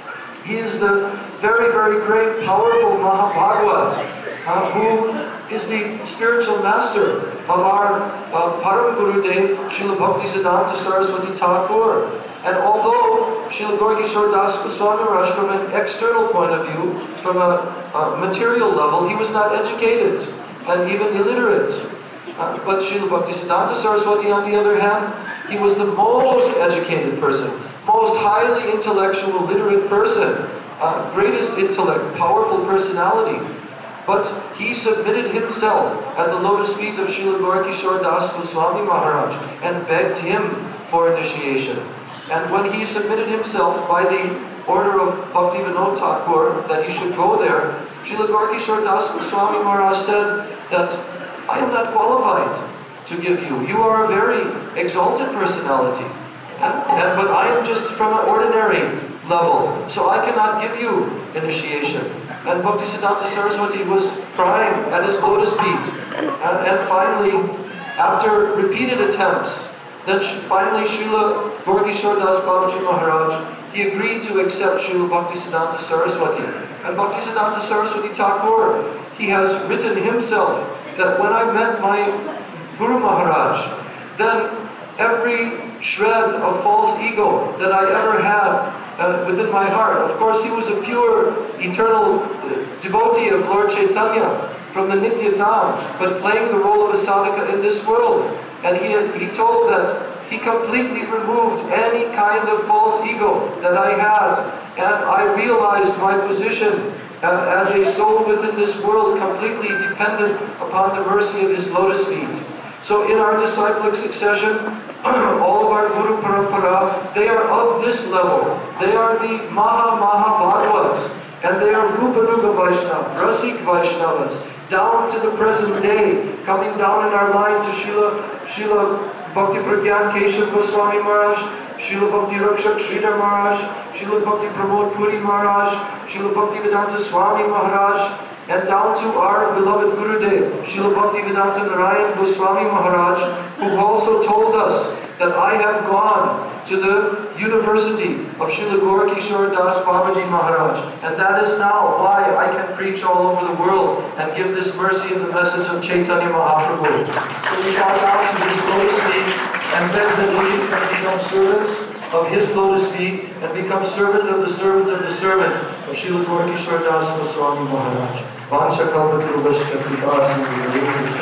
Speaker 4: he is the very, very great, powerful Mahabhagavat, uh, who is the spiritual master of our uh, Param Gurudev, Srila Bhaktisiddhanta Saraswati Thakur. And although Srila Gaura Das Goswami Maharaj, from an external point of view, from a, a material level, he was not educated and even illiterate. Uh, but Srila Bhaktisiddhanta Saraswati, on the other hand, he was the most educated person, most highly intellectual, literate person, uh, greatest intellect, powerful personality. But he submitted himself at the lotus feet of Srila Gaura Das Goswami Maharaj and begged him for initiation. And when he submitted himself by the order of Bhaktivinoda Thakur that he should go there, Srila Gaura Das Goswami Maharaj said that, I am not qualified to give you. You are a very exalted personality. And, and, but I am just from an ordinary level, so I cannot give you initiation. And Bhaktisiddhanta Saraswati was crying at his lotus feet. And, and finally, after repeated attempts, then finally Srila Gaura Das Babaji Maharaj, he agreed to accept Srila Bhaktisiddhanta Saraswati. And Bhaktisiddhanta Saraswati Thakur, he has written himself that when I met my Guru Maharaj, then every shred of false ego that I ever had uh, within my heart, of course he was a pure, eternal uh, devotee of Lord Chaitanya from the Nitya Dham, but playing the role of a sadhaka in this world. And he, had, he told that he completely removed any kind of false ego that I had, and I realized my position as a soul within this world, completely dependent upon the mercy of his lotus feet. So in our disciplic succession, all of our Guru Parampara, they are of this level. They are the Maha Maha Bhagavats, and they are Rupa Rupa Vaishnava, Rasik Vaishnavas, down to the present day, coming down in our line to Srila, Srila Bhakti Pragyan Keshav Goswami Maharaj, Srila Bhakti Rakshak Sridhar Maharaj, Srila Bhakti Pramod Puri Maharaj, Srila Bhakti Vedanta Swami Maharaj, and down to our beloved Gurudev, Srila Bhakti Vedanta Narayan Goswami Maharaj, who also told us that I have gone to the university of Srila Gaura Das Babaji Maharaj, and that is now why I can preach all over the world and give this mercy and the message of Chaitanya Mahaprabhu. So we bow down to his lotus feet and beg that we can become servants of his lotus feet and become servant of the servant of the servant of Srila Gaura Das Goswami Maharaj. Vansha Kalpatarubhasya Kripasindhu.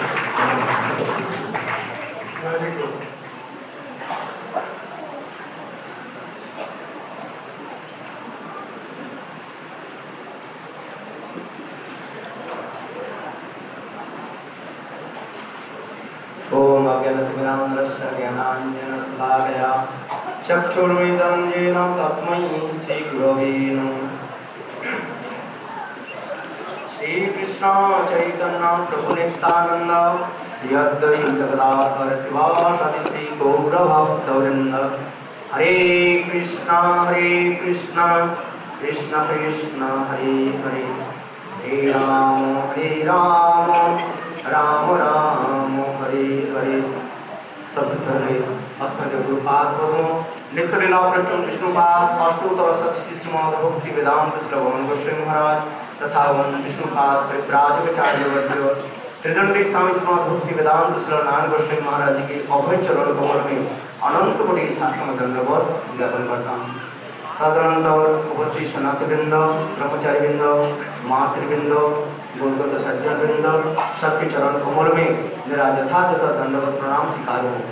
Speaker 3: Very good.
Speaker 5: Om Agyanatmirandasya Gyananjanasalakaya Chakshurmidam Jena Tasmai Sri Gurave Namah. Shri Krishna Chaitanya Prabhu Nityananda Sri Advaita Gadadhar Sivasadi Sri Gaura Bhakta Hare Krishna Hare Krishna Krishna Krishna Hare Hare Hare Rama Hare Rama Rama Rama Hare Hare. सबसे पहले अस्मद गुरुपाद पदों नित्य लीला प्रत्युम विष्णुपाद अष्टोत्तर सत्य श्रीमद् भक्ति वेदांत श्रवण गोस्वामी महाराज तथा विष्णुपाद परिव्राजकाचार्य वर्य त्रिदंडी स्वामी श्रीमद् भक्ति वेदांत श्रवण नारायण गोस्वामी महाराज जी के अभय चरण कमल में अनंत कोटि साष्टांग दंडवत ज्ञापन करता हूँ। तदनंतर उपस्थित सन्यासी वृंद, ब्रह्मचारी वृंद, मातृवृंद, गोलगत सज्जन वृंद सबके चरण कमल में मेरा यथायथ दंडवत प्रणाम स्वीकार हूँ।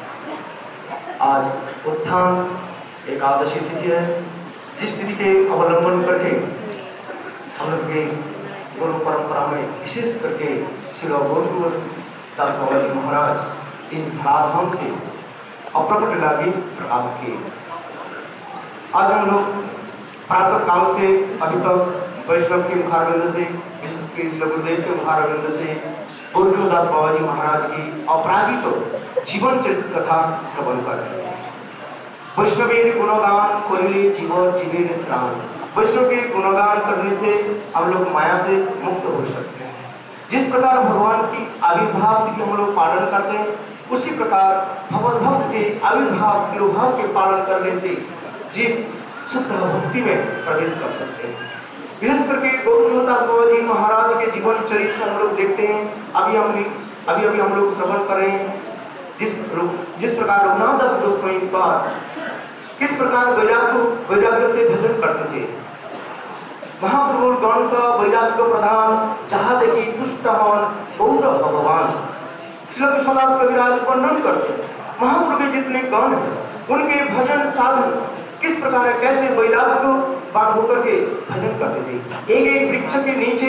Speaker 5: आज उत्थान एकादशी तिथि है, जिस तिथि के अवलंबन करके हम लोग के गुरु परंपरा में विशेष करके श्री गौर दास बाबा जी महाराज इस धराधाम से अप्रकट लीला की प्रकाश किए। आज हम लोग प्रातः काल से अभी तक वैष्णव के मुखारविंद से, विश्व के श्री गुरुदेव के मुखारविंद से गुरु दास बाबा जी महाराज की अपराजित जीवन चरित्र कथा श्रवण कर रहे हैं। वैष्णवेर गुणगान कोयले जीवन जीवेर त्राण। वैष्णव के गुणगान करने से हम लोग माया से मुक्त हो सकते हैं। जिस प्रकार भगवान की आविर्भाव की हम लोग पालन करते हैं, उसी प्रकार भगवत भक्त के आविर्भाव तिरुभाव के पालन करने से जीव शुद्ध भक्ति में प्रवेश कर सकते हैं। विशेष करके गौर दास बाबा जी महाराज के जीवन चरित्र हम लोग देखते हैं। अभी हम अभी अभी हम लोग श्रवण कर रहे हैं जिस जिस प्रकार रघुनाथ दास गोस्वामी पर किस प्रकार वैराग्य वैराग्य से भजन करते थे। महाप्रभु गण स वैराग्य प्रधान जहाँ देखी तुष्ट हन गौर भगवान श्री कृष्णदास कविराज वर्णन करते हैं। महाप्रभु के जितने गण हैं उनके भजन साधन किस प्रकार है, कैसे वैराग्य बात होकर के भजन करते थे। एक एक वृक्ष के नीचे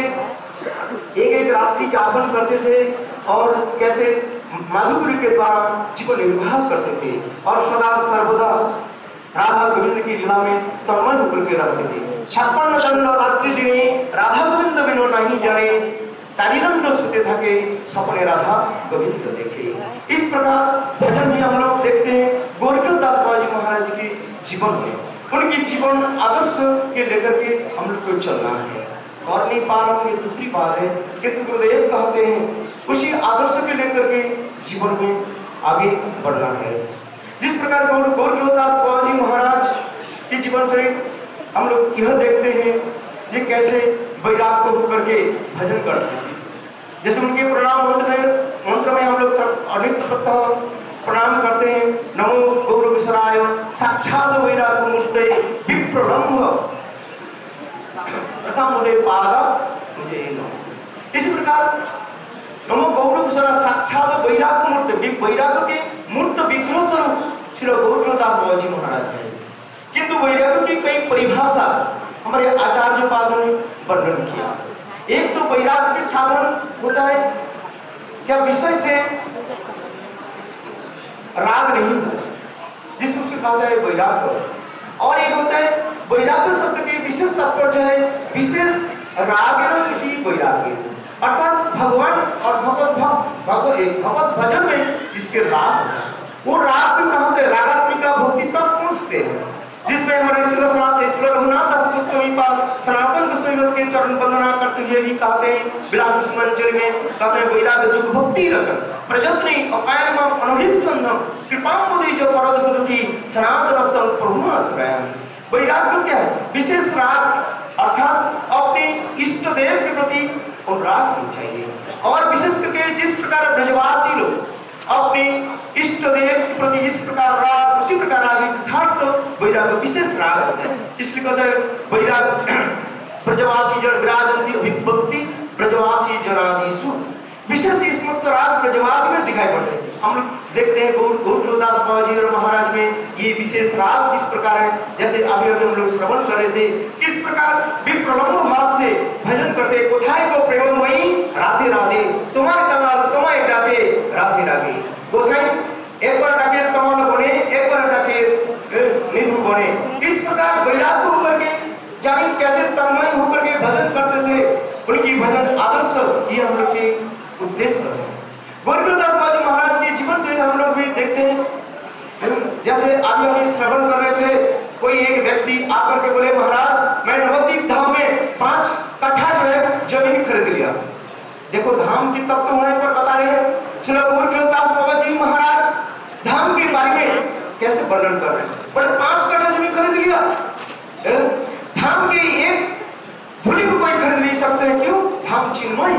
Speaker 5: एक एक रात्रि जापन करते थे और कैसे माधुर्य के द्वारा जीवन निर्वाह करते थे और सदा सर्वदा राधा गोविंद की लीला में तन्मय होकर के रहते थे। छप्पन दंड रात्रि दिने राधा गोविंद बिनो नहीं जाने, चारिदंड सुते थके सपने राधा गोविंद देखे। इस प्रकार भजन में हम लोग देखते हैं गोरखनाथ दास बाबा जी महाराज के जीवन में, उनकी जीवन आदर्श के लेकर के हम लोग को चलना है। और नहीं पालन ये दूसरी बात है कि गुरुदेव कहते हैं उसी आदर्श के लेकर के जीवन में आगे बढ़ना है। जिस प्रकार गोरखनाथ दास बाबा जी महाराज के जीवन से हम लोग यह देखते हैं ये कैसे वैराग्य होकर के भजन करते हैं। जैसे उनके प्रणाम मंत्र में मंत्र में हम लोग सब अनित्य प्रणाम करते हैं। नमो गौर विसराय साक्षात वैराग्य मूर्ते विप्रलंब मुझे पाद मुझे इस प्रकार नमो गौर विसराय साक्षात वैराग्य मूर्ति, वैराग्य के मूर्त विग्रह स्वरूप श्री गौरनाथ दास बाबा जी महाराज है। किंतु वैराग्य की कई परिभाषा हमारे आचार्य पाद ने वर्णन किया। एक तो वैराग्य के साधन होता है क्या विषय से राग नहीं हो, जिसको उसके कहा जाए वैराग्य। और एक होता है वैराग्य शब्द के विशेष तात्पर्य है विशेष राग की वैराग्य, अर्थात भगवान और भगवत भक्त भगवत भगवत भजन में इसके राग होता है। वो राग भी कहां से रागात्मिका भक्ति तक पहुंचते हैं, जिसमें हमारे श्री रघुनाथ दास गोस्वामी पाद सनातन गोस्वामी के चरण वंदना करते हुए भी कहते हैं विलास मंजरी में कहते हैं वैराग्य जो भक्ति रसन प्रजत्नी अपायम अनुभव संधम कृपांबुधि जो परद बुद्धि सनातन स्तव प्रभुमाश्रय। वैराग्य क्या है? विशेष राग अर्थात अपने इष्ट देव के प्रति और राग होना चाहिए। और विशेष करके जिस प्रकार ब्रजवासी लोग अपने इष्ट देव के प्रति इस प्रकार राग उसी प्रकार राग यथार्थ वैराग्य विशेष राग होता है। इसलिए कहते हैं वैराग्य ब्रजवासी जन विराजंती अभिभक्ति ब्रजवासी जनादिषु विशेष इसमें राग ब्रजवासी में दिखाई पड़ते हैं। हम लोग देखते हैं गौरदास बाबा जी और महाराज में ये विशेष राग किस प्रकार है। जैसे अभी अभी हम लोग श्रवण कर रहे थे किस प्रकार विप्रलंब भाव से भजन करते कोठाई को प्रेम वही राधे राधे तुम्हारे कमाल तुम्हारे डाके राधे राधे। गोसाई एक बार डाके कमाल बने एक बार डाके निधु बने। इस प्रकार वैराग्य होकर के जानी कैसे तन्मय होकर के भजन करते थे, उनकी भजन आदर्श ये हम लोग के उद्देश्य है। गोरखनाथ बाबा जी महाराज के जीवन से हम लोग भी देखते हैं। जैसे अभी हम श्रवण कर रहे थे, कोई एक व्यक्ति आकर के बोले महाराज मैं नवद्वीप धाम में पांच कट्ठा जो है जमीन खरीद लिया। देखो धाम की तत्व होने पर बता रहे हैं श्री गोरखनाथ बाबा जी महाराज धाम के बारे में कैसे वर्णन कर रहे हैं। बड़े पांच कट्ठा जमीन खरीद लिया, धाम के एक धूलि को कोई खरीद नहीं सकते हैं। क्यों? धाम चिन्मय,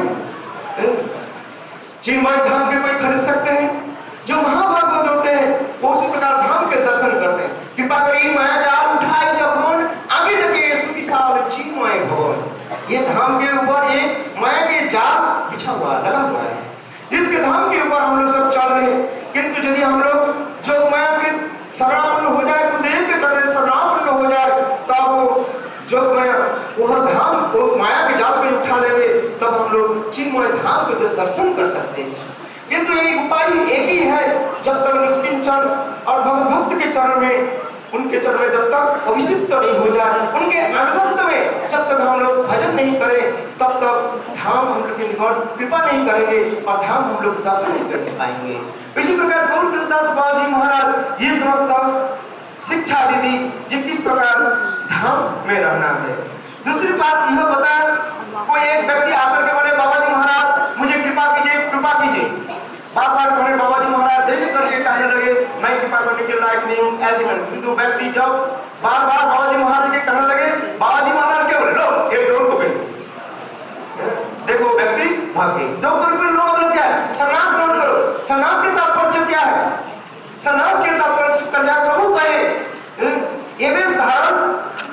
Speaker 5: चिन्मय धाम के कोई खरीद सकते हैं? जो महाभागवत होते हैं वो उसी प्रकार धाम के दर्शन करते हैं। कृपा करिए माया जाल उठाए जब आगे जाके यीशु विशाल चिन्मय भवन, ये धाम के ऊपर एक माया के जाल बिछा हुआ लगा हुआ है, जिसके धाम के ऊपर हम लोग सब चल रहे हैं। किंतु यदि हम लोग जो माया के शरणापन्न हो जाए, गुरुदेव के चरण शरणापन्न हो जाए, तब वो जो माया वह धाम वो माया के जाल पे उठा लेंगे, तब हम लोग चिन्मय धाम को दर्शन कर सकते हैं। किंतु ये उपाय एक ही है, जब तक निष्किंचन और भक्त के चरण में उनके चरण में जब तक अभिषिक्त नहीं हो जाए, उनके अनुगत में जब तक हम लोग भजन नहीं करें, तब तक धाम हम लोग के निकट कृपा नहीं करेंगे और धाम हम लोग दर्शन नहीं कर पाएंगे। इसी प्रकार गौर कृष्णदास बाबा जी महाराज ये समझता शिक्षा दी थी कि किस प्रकार धाम में रहना है। दूसरी बात यह बताया, कोई एक व्यक्ति आकर के बोले बाबा जी महाराज मुझे कृपा कीजिए, कृपा कीजिए। बार बार कहने बाबा जी महाराज देवी करके कहने लगे मैं कृपा करने के लायक नहीं हूँ, ऐसे कर। किंतु व्यक्ति जब बार बार बाबा जी महाराज के कहने लगे, बाबा जी महाराज क्या बोले, लो ये डोर को पहनो। देखो व्यक्ति भागे। डोर को पहनो मतलब क्या है? सन्यास ग्रहण करो। सन्यास के तात्पर्य क्या है? सन्यास के तात्पर्य कन्या प्रभु कहे ये धारण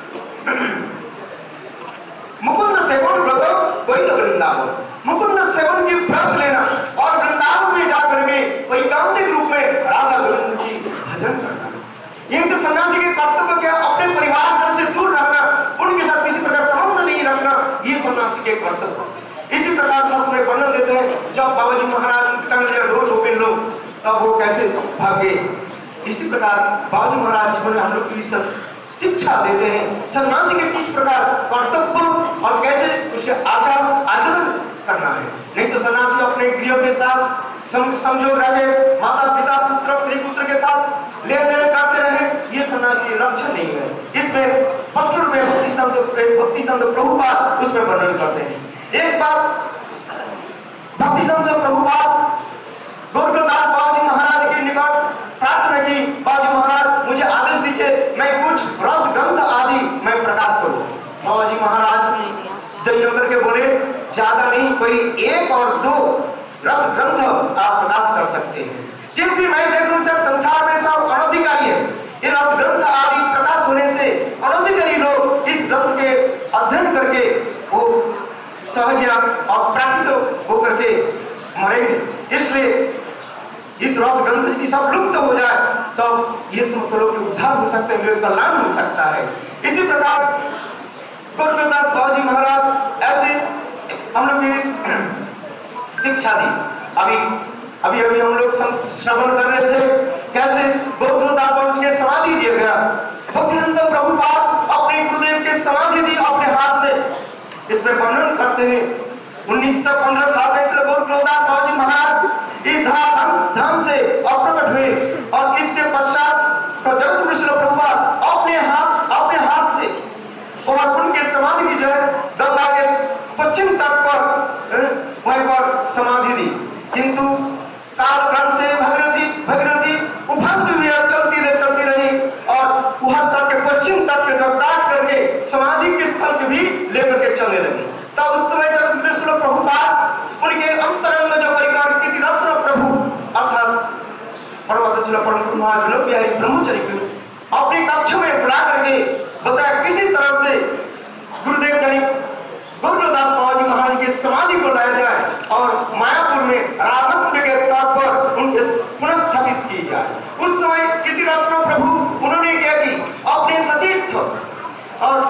Speaker 5: मुकुंद सेवन व्रत वही तो वृंदावन, मुकुंद सेवन की व्रत लेना और वृंदावन में जाकर के वैकांतिक रूप में राधा गोविंद की भजन करना। ये तो सन्यासी के कर्तव्य क्या? अपने परिवार से दूर रहना, उनके साथ किसी प्रकार संबंध नहीं रखना, ये सन्यासी के कर्तव्य। इसी प्रकार शास्त्र में वर्णन देते हैं, जब बाबा जी महाराज रोज ओपन लो तब वो कैसे भागे। इसी प्रकार बाबा जी महाराज जीवन में हम लोग की शिक्षा देते हैं सन्यासी के किस प्रकार कर्तव्य और कैसे उसके आचार आचरण करना है। नहीं तो सन्यासी अपने गृह के साथ संयोग रहे, माता पिता पुत्र स्त्री पुत्र के साथ लेन देन करते रहे, ये सन्यासी लक्षण नहीं है। इसमें पत्र में भक्ति संत भक्ति संत प्रभुपाद उसमें वर्णन करते हैं। एक बात भक्ति संत प्रभुपाद गोरखदास बाबा जी महाराज के निकट प्रार्थना की, बाबा जी महाराज मुझे आदेश दीजिए मैं कुछ रस ग्रंथ आदि मैं प्रकाश करूं। बाबा जी महाराज जय करके बोले ज्यादा नहीं, कोई एक और दो रस ग्रंथ आप प्रकाश कर सकते हैं, क्योंकि मैं देखूं सब संसार में सब अनधिकारी है। ये रस ग्रंथ आदि प्रकाश होने से अनधिकारी लोग इस ग्रंथ के अध्ययन करके वो सहज और प्राकृत होकर के मरेंगे। इसलिए इस रस ग्रंथ की सब लुप्त हो जाए तब तो ये समस्त लोग उद्धार हो सकते हैं, कल्याण हो सकता है। इसी प्रकार गोरखदास बाबा जी महाराज ऐसे हम लोग शिक्षा दी। अभी अभी अभी हम लोग श्रवण कर रहे थे कैसे गोरखदास बाबा के समाधि दिया गया। भक्तिनंद प्रभुपाद अपने गुरुदेव के समाधि दी अपने हाथ से। इसमें वर्णन करते हैं उन्नीस सौ पंद्रह साल में गोरखदास बाबा जी महाराज इस धाम धाम से अप्रकट हुए और इसके पश्चात जगत कृष्ण प्रभुपाद अपने हाथ अपने हाथ से और उनके समाधि की जो है गंगा के पश्चिम तट पर वहीं पर समाधि दी। किंतु कालक्रम से भगीरथी भगीरथी उफानती हुई चलती रही चलती रही और वहां तट के पश्चिम तट के काट करके समाधि के स्थल के भी लेकर के चलने लगी। तब उस समय जगत कृष्ण प्रभुपाद उनके अंतरंग जो परिकार की रत्न प्रभु अर्थात ब्रह्मचर्य अपने कक्ष में बुला करके बताया किसी तरह से गुरुदेव गोरखदास बाबा जी महाराज की समाधि को लाया जाए और मायापुर में राधाकुंड के तौर पर उनके पुनर्स्थापित की जाए। उस समय किसी रत्न प्रभु उन्होंने क्या की अपने सतीर्थ और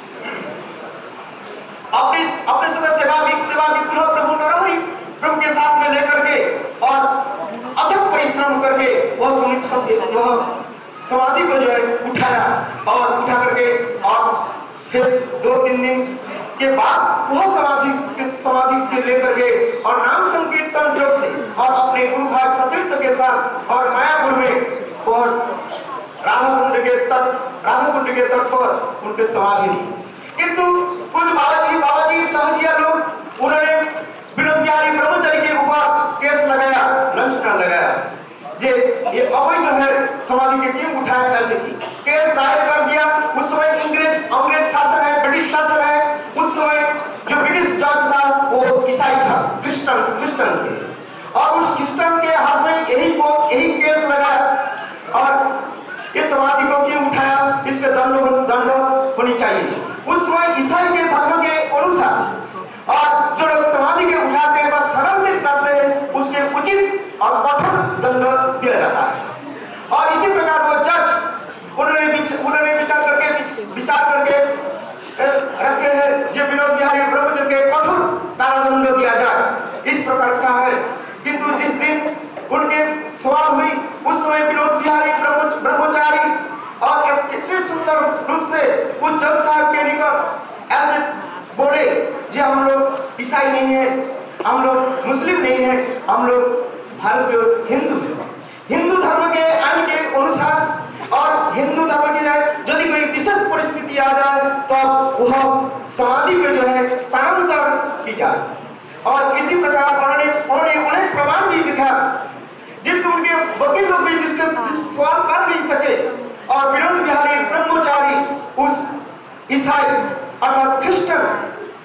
Speaker 5: अपनी अपने सदा सेवा की सेवा की पुनः प्रभु नरहरि प्रभु के साथ में लेकर के और अथक परिश्रम करके वह वह समाधि को जो है उठाया और उठा करके और फिर दो तीन दिन के बाद वह समाधि समाधि के लेकर के और नाम संकीर्तन योग से और अपने गुरु भाई सतीर्थ के साथ और मायापुर में और राधाकुंड के तट राधाकुंड के तट पर उनके समाधि दी। किंतु कुछ बाबा जी बाबा जी सहजिया लोग उन्होंने विरोधियारी ब्रह्मचर्य के ऊपर केस लगाया, लंच कर लगाया जे ये अवैध है समाधि के क्यों उठाया कैसे की, केस दायर कर दिया। उस समय इंग्रेज अंग्रेज शासन है, ब्रिटिश शासन है। उस समय जो ब्रिटिश जज था वो ईसाई था, क्रिश्चियन क्रिश्चियन थे, और उस क्रिश्चियन के हाथ में यही को यही केस लगाया और इस समाधि को क्यों उठाया, इस पे दंड दंड होनी चाहिए। उस समय ईसाई के धर्म के अनुसार और जो लोग समाधि के उठाते हैं बस धर्म करते हैं, उसके उचित और कठोर दंड दिया जाता है। और इसी प्रकार वो जज उन्होंने उन्होंने विचार करके विचार करके रखे हैं जो विनोद बिहारी ब्रह्मचर्य के कठोर कारादंड दिया जाए, इस प्रकार का है। किंतु जिस दिन उनके सवाल हुई उस समय विनोद बिहारी ब्रह्मचारी और कितने सुंदर रूप से उस जज साहब के निकट ऐसे बोले जी हम लोग ईसाई नहीं है, हम लोग मुस्लिम नहीं है, हम लोग भारतीय हिंदू है। हिंदू धर्म के आइन के अनुसार और हिंदू धर्म की यदि कोई विशेष परिस्थिति आ जाए तो वह समाधि में जो है स्थानांतर की जाए। और इसी प्रकार उन्होंने उन्होंने उन्हें प्रमाण भी दिखा जिसको उनके वकील लोग भी जिसके सवाल कर नहीं सके, और विनोद बिहारी ब्रह्मचारी उस ईसाई अर्थात क्रिश्चियन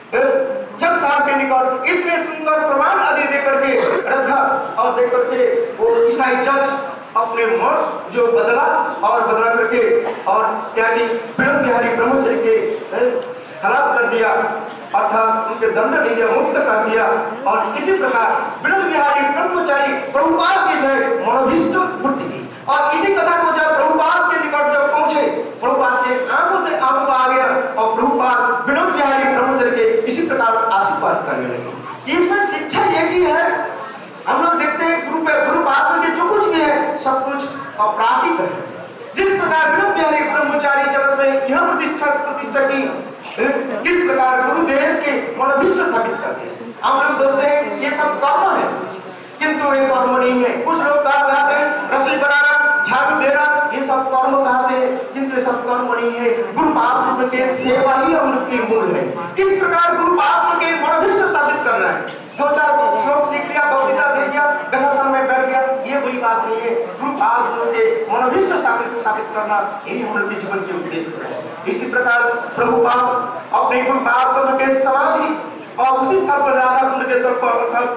Speaker 5: जज साहब के निकट इतने सुंदर प्रमाण आदि देकर के रखा और देकर के वो ईसाई जज अपने मत जो बदला और बदला करके और त्यागी विनोद बिहारी ब्रह्मचारी के खिलाफ कर दिया, अर्थात उनके दंड नहीं दिया, मुक्त कर दिया। और इसी प्रकार विनोद बिहारी ब्रह्मचारी प्रभुपाद की जय मनोभीष्ट पूर्ति की। और इसी कथा को जब प्रभुपाद के निकट जब पहुंचे, प्रभुपाद के आंखों से आंसू आ गया और प्रभुपाद विनोद बिहारी ब्रह्मचारी के इसी प्रकार आशीर्वाद करने लगे। इसमें शिक्षा एक ही है, हम लोग देखते हैं गुरु पे गुरुपाद में जो कुछ भी है सब कुछ अपराधिक है। जिस प्रकार विनोद बिहारी ब्रह्मचारी जगत में यह प्रतिष्ठा प्रतिष्ठा की, किस प्रकार गुरुदेव के मनोभीष्ट स्थापित करते हैं। हम लोग सोचते हैं ये सब कर्म है, किंतु ये कर्म नहीं है। कुछ लोग कहा कहते हैं रस्सी बनाना, झाड़ू देना, ये सब कर्म कहते हैं, किंतु ये सब कर्म नहीं है। गुरुपाद के सेवा ही उनकी मूल है। किस प्रकार गुरुपाद के मनोभीष्ट स्थापित करना है। दो चार श्लोक सीख लिया, बक्तृता देख लिया, दशासन में बैठ गया, ये बुरी बात नहीं है। गुरुपाद के मनोभीष्ट स्थापित स्थापित करना यही हम लोग के जीवन के उद्देश्य है। इसी प्रकार प्रभुपाद अपने गुरुपाद के समाधि और उसी स्थल पर राधा कुंड के तौर पर अर्थात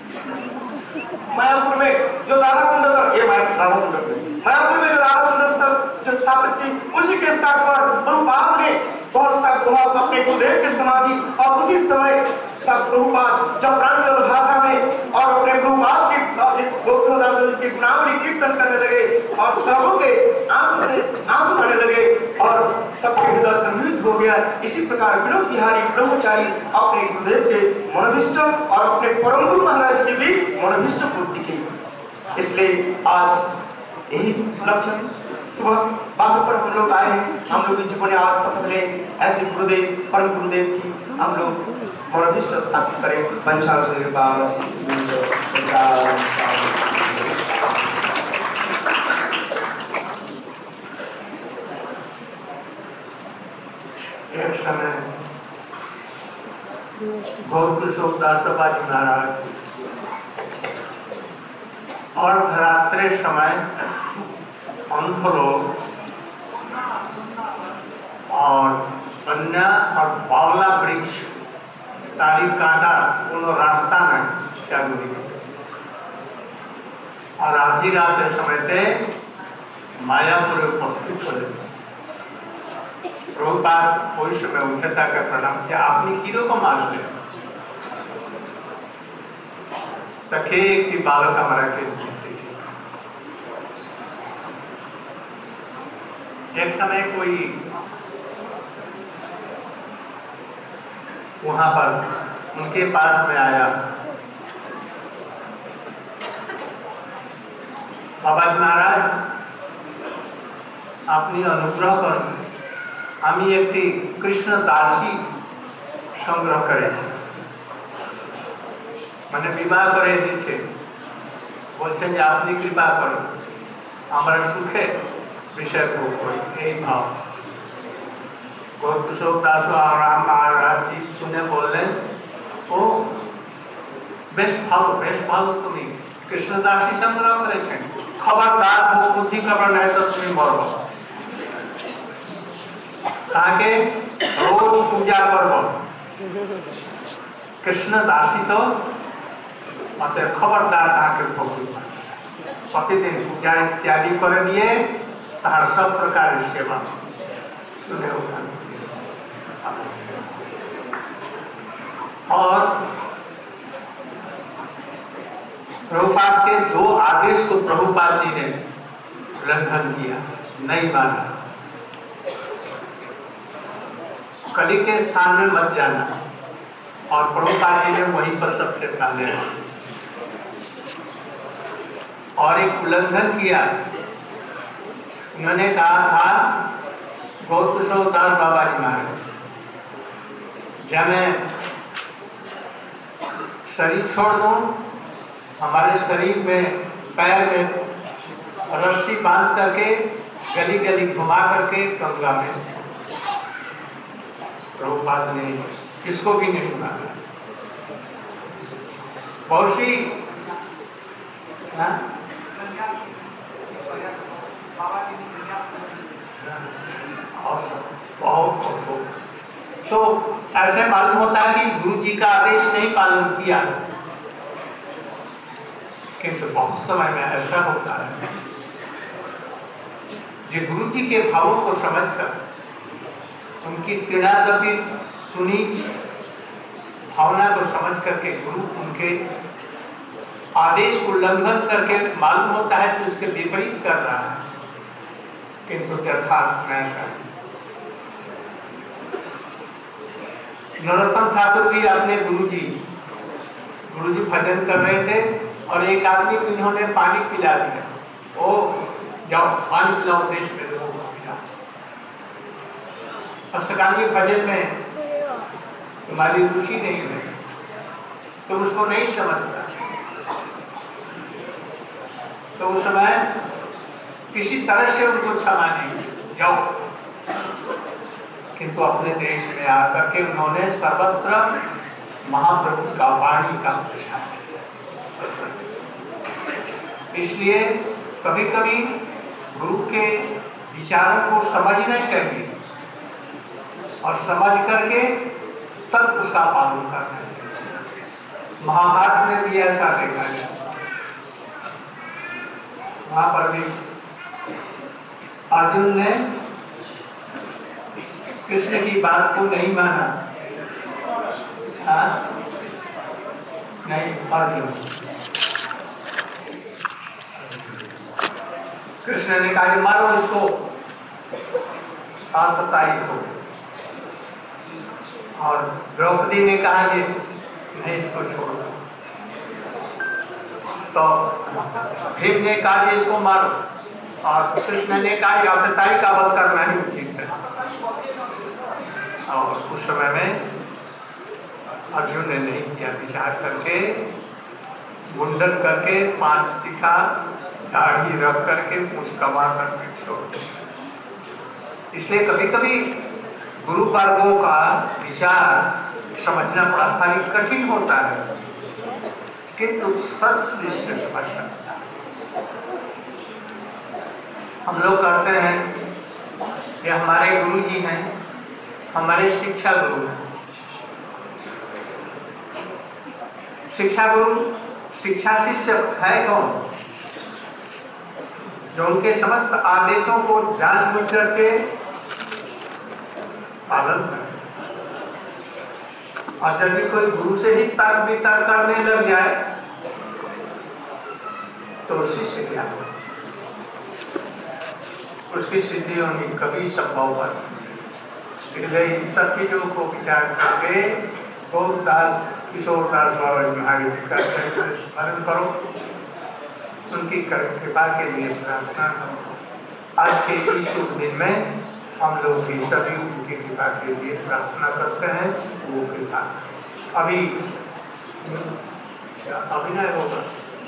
Speaker 5: मायापुर में जो राधा कुंड पर ये राधा कुंड मायापुर में जो राधा कुंड स्थल जो स्थापित की, उसी के स्थान पर प्रभुपाद ने बहुत तक बहुत अपने गुरुदेव की समाधि और उसी समय सब प्रभुपाद जब प्रांजल भाषा में और अपने प्रभुपाद की के गुणावली कीर्तन करने लगे और सबों के आंखों से आंसू आने लगे और सबके हृदय संमिलित हो गया। इसी प्रकार विनोद बिहारी ब्रह्मचारी अपने गुरुदेव के मनोभीष्ट और अपने परम गुरु महाराज की भी मनोभीष्ट पूर्ति की। इसलिए आज यही लक्ष्य सुबह बात पर हम लोग आए, हम लोग के जीवन में आज शपथ लें ऐसे गुरुदेव परम गुरुदेव की हम लोग मनोभीष्ट स्थापित करें। पंचाल
Speaker 3: एक समय गौर दास जी महाराज और धरात्रे समय अंध लोग और कन्या और बावला वृक्ष तारी कांटा उन रास्ता में चालू हुई और आधी रात के समय थे मायापुर उपस्थित हो जाते प्रभुपाद कोई समय उठे था का प्रणाम किया, आपने किरो को मार लिया तके एक थी बालक हमारा के एक समय कोई वहां पर उनके पास में आया, बाबा महाराज अपनी अनुग्रह कर আমি একটি কৃষ্ণ দাসী সংগ্রহ করেছি, মানে বিবাহ করে এসেছে, বলছেন যে আপনি কৃপা করুন আমার সুখে বিষয় ভোগ করি এই ভাব। গৌতম দাস মহারাজ জি শুনে বললেন ও বেশ ভালো বেশ ভালো, তুমি কৃষ্ণ দাসী সংগ্রহ করেছেন, खबरदार वो बुद्धिकरण है तो तुम्हें मरबो ताके रोज पूजा करबो कृष्ण दासी तो मत खबरदार ताके प्रतिदिन पूजा इत्यादि कर दिए तार सब प्रकार सेवा सुने और प्रभुपाद के दो आदेश को प्रभुपाद जी ने उल्लंघन किया, नहीं माना। कली के स्थान में मत जाना और प्रभुपाद जी ने वहीं पर सबसे पहले और एक उल्लंघन किया। उन्होंने कहा था गौतम दास बाबा जी महाराज जब मैं शरीर छोड़ दूं हमारे शरीर में पैर में रस्सी बांध करके गली गली घुमा करके गंगा में प्रभुपाद ने किसको भी नहीं माना। बहुत सी बहुत तो ऐसे मालूम होता है कि गुरु जी का आदेश नहीं पालन किया, किंतु बहुत समय में ऐसा होता है जो गुरु जी के भावों को समझकर उनकी तीव्रता सुनी भावना को समझ करके गुरु उनके आदेश को उल्लंघन करके मालूम होता है कि उसके विपरीत कर रहा है, किंतु यथार्थ में ऐसा नरोत्तम ठाकुर भी अपने गुरुजी गुरुजी भजन कर रहे थे और एक आदमी को इन्होंने पानी पिला दिया। ओ जाओ पानी पिलाओ देश में लोगों को पिला। अष्टकांगी भजन में तुम्हारी रुचि नहीं है तो उसको नहीं समझता, तो उस समय किसी तरह से उनको क्षमा नहीं जाओ। किंतु अपने देश में आकर के उन्होंने सर्वत्र महाप्रभु का वाणी का प्रचार किया। इसलिए कभी कभी गुरु के विचारों को समझना चाहिए और समझ करके तब उसका पालन करना चाहिए। महाभारत में भी ऐसा देखा गया, वहां पर भी अर्जुन ने कृष्ण की बात को नहीं माना। हाँ? नहीं, अर्जुन कृष्ण ने कहा कि मारो इसको आतताई को, और द्रौपदी ने कहा कि नहीं इसको छोड़ दो, तो भीम ने कहा कि इसको मारो और कृष्ण ने कहा कि आतताई का वध करना ही उचित है। और उस समय में अर्जुन ने नहीं किया, विचार करके मुंडन करके पांच शिखा दाढ़ी रख करके मुझ कमा करके छोड़ दिया। इसलिए कभी कभी गुरु वर्गों का विचार समझना बड़ा भारी कठिन होता है, किंतु सच निश्चय समझ सकता है। हम लोग कहते हैं कि हमारे गुरु जी हैं, हमारे शिक्षा गुरु हैं। शिक्षा गुरु शिक्षा शिष्य है कौन? जो उनके समस्त आदेशों को जानबूझ करके पालन करे। और जब भी कोई गुरु से ही तर्क वितर्क करने लग जाए तो शिष्य क्या हो? उसकी सिद्धि होनी कभी संभव नहीं। इसलिए इन सब चीजों को विचार करके गौरदास किशोर दास बाबा जी महाराज का स्मरण करो, उनकी कृपा के लिए प्रार्थना करो। आज के इस शुभ दिन में हम लोग भी सभी उनकी कृपा के लिए प्रार्थना करते हैं। वो कृपा अभी अभिनय होगा।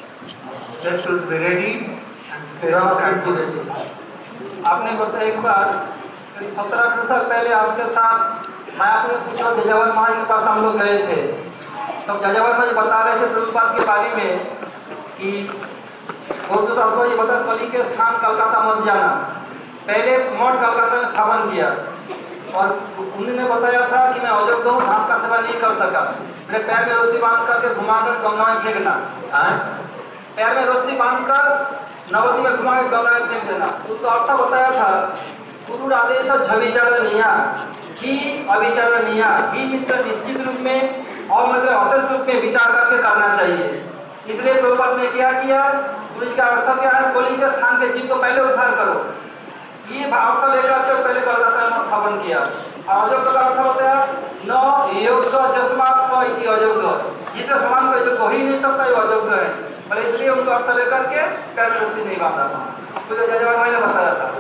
Speaker 6: आपने बताया एक बार सत्रह अठारह साल पहले आपके साथ मायापुर में कुछ और जजावर महाराज के पास हम लोग गए थे। तब जजावर महाराज बता रहे थे प्रभुपाद के बारे में कि गुरुदास जी बता कली के स्थान कलकत्ता मत जाना, पहले मठ कलकत्ता में स्थापन किया और उन्होंने बताया था कि मैं अयोग्य हूँ, धाम का सेवा नहीं कर सका, मेरे पैर में रस्सी बांध करके घुमाकर गंगा में फेंकना, पैर में रस्सी बांधकर नवदी में घुमा के गंगा में फेंक देना। तो अर्थ बताया था गुरु आदेश झविचारणीय ही अविचारणीय ही मित्र निश्चित रूप में और मतलब अशेष रूप में विचार करके करना चाहिए। इसलिए प्रभुपाद ने क्या किया, गुरु जी का अर्थ क्या है, कली के स्थान के जीव को पहले उद्धार करो, ये अर्थ लेकर के पहले कलकत्ता में स्थापन किया। अयोग्य का अर्थ बताया न योग्य जस्मात स्व इति अयोग्य, जिसे समान कोई जो कोई नहीं सकता ये अयोग्य है, पर इसलिए उनको अर्थ लेकर के पैर में रस्सी नहीं बांधा था। तो जो जजमान भाई ने बताया था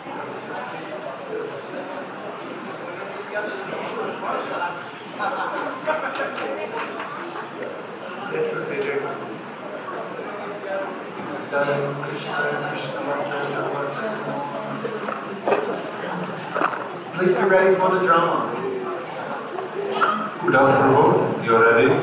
Speaker 7: Please be ready for the drama.
Speaker 8: Good afternoon, you are ready?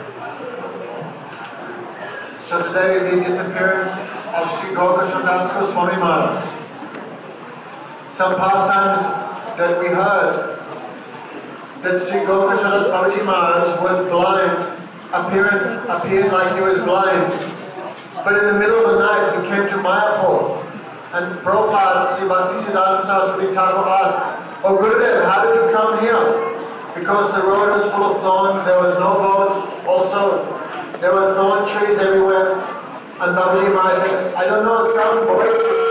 Speaker 7: So today is the disappearance of Sri Gaurkishodas Goswami Maharaj. Some pastimes that we heard that Sri Gaurkishodas Babaji Maharaj was blind, appearance appeared like he was blind, but in the middle of the night he came to Mayapur and Prabhupada Sri Bhaktisiddhanta Saraswati Thakur asked, "Oh Gurudev, how did you come here?" Because the road was full of thorns, there was no boats, also there were thorn trees everywhere. And Babaji Maharaj said, "I don't know, some boy,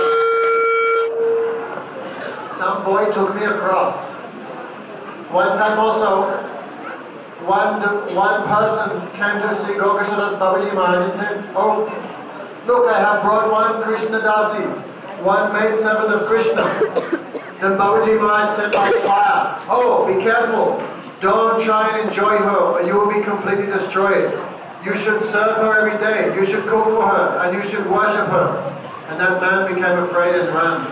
Speaker 7: some boy took me across." One time also, one, one person came to see Gaurkishodas Babaji Maharaj and said, "Oh, look, I have brought one Krishna Dasi, one maid servant of Krishna." Then Babaji Maharaj said by fire, "Oh, be careful. Don't try and enjoy her or you will be completely destroyed. You should serve her every day. You should cook for her and you should worship her." And that man became afraid and ran.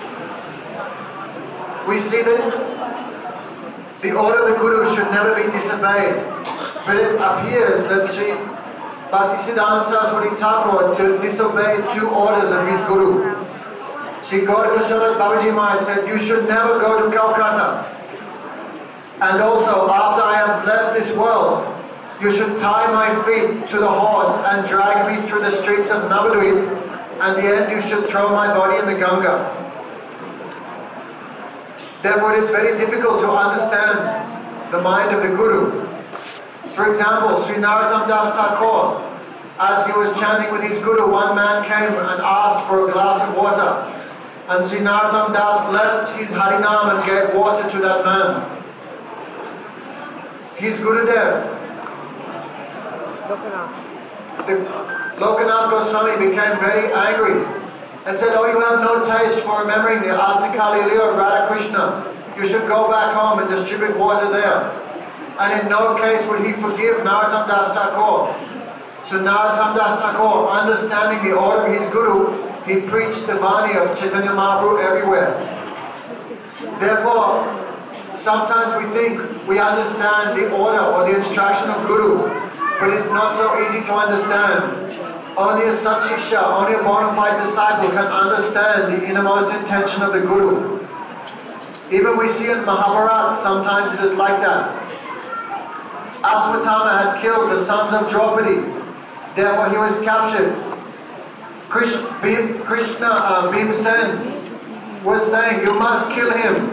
Speaker 7: We see that the order of the Guru should never be disobeyed. But it appears that Sri Bhaktisiddhanta Saraswati Thakur disobeyed two orders of his Guru. Sri Gaurkishodas Babaji Maharaj said, "You should never go to Calcutta. And also, after I have left this world, you should tie my feet to the horse and drag me through the streets of Navadvip, and in the end you should throw my body in the Ganga." Therefore it is very difficult to understand the mind of the Guru. For example, Sri Narottam Das Thakur, as he was chanting with his Guru, one man came and asked for a glass of water. And Sri Narottam Das left his Harinam and gave water to that man. His Gurudev, the Lokanath Goswami, became very angry and said, "Oh, you have no taste for remembering the Astakali Lila of Radha Krishna. You should go back home and distribute water there." And in no case would he forgive Narottam Das Thakur. So Narottam Das Thakur, understanding the order of his Guru, he preached the Vani of Chaitanya Mahaprabhu everywhere. Therefore, sometimes we think we understand the order or the instruction of Guru, but it's not so easy to understand. Only a Satshisha, only a bona fide disciple can understand the innermost intention of the Guru. Even we see in Mahabharata, sometimes it is like that. Aswatthama had killed the sons of Draupadi, therefore he was captured. Krishna, Bhim, Krishna uh, Bhimsen was saying, "You must kill him."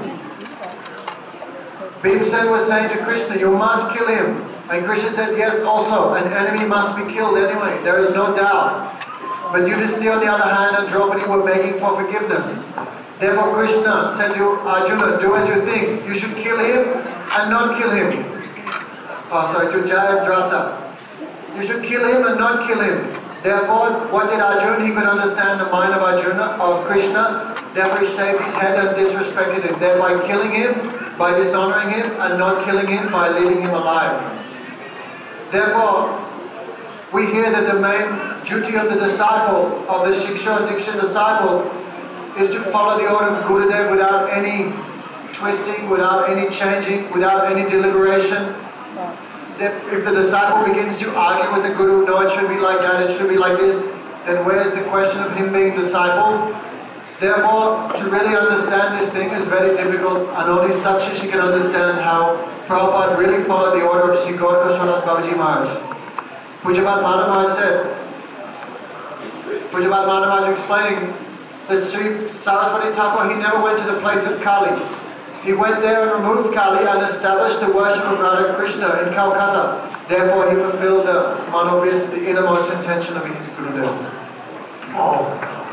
Speaker 7: Bhimsen was saying to Krishna, "You must kill him." And Krishna said, "Yes, also, an enemy must be killed anyway, there is no doubt." But Yudhishthira on the other hand and Draupadi were begging for forgiveness. Therefore Krishna said to Arjuna, "Do as you think, you should kill him and not kill him." Oh, sorry, to Jayadratha. You should kill him and not kill him. Therefore, what did Arjuna? He could understand the mind of Arjuna, of Krishna. Therefore he shaved his head and disrespected him, thereby killing him, by dishonoring him, and not killing him by leaving him alive. Therefore, we hear that the main duty of the disciple, of the Shiksha Diksha disciple, is to follow the order of Gurudev without any twisting, without any changing, without any deliberation. That if the disciple begins to argue with the Guru, no, it should be like that, it should be like this, then where's the question of him being disciple? Therefore, to really understand this thing is very difficult, and only Sakshishi can understand how Prabhupada really followed the order of Sri Gaura Krishnadas Babaji Maharaj. Pujapat Maharaj said, Pujapat Maharaj explaining that Sri Saraswati Thakur, he never went to the place of Kali. He went there and removed Kali and established the worship of Radha Krishna in Calcutta. Therefore, he fulfilled the Manovis, the innermost intention of his Gurudev.
Speaker 3: Oh.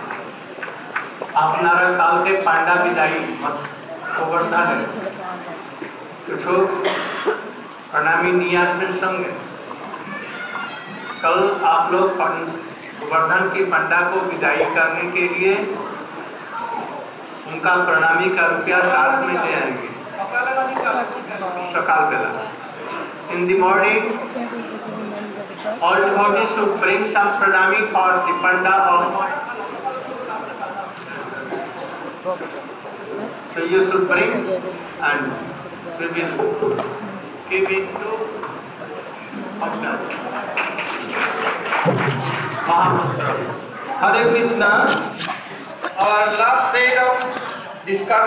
Speaker 3: আপনারা কালকে পান্ডা বিদায়ী গোবর্ধনের কিছু प्रणामी नहीं आसमें संगे कल आप लोग गोवर्धन की पंडा को विदाई करने के लिए उनका प्रणामी का रुपया साथ में ले आएंगे सकाल बेला. In the morning, all devotees should bring some pranami for the panda of. So you should bring and we will give it to Bhagwan.
Speaker 6: Hare Krishna. Our last day of this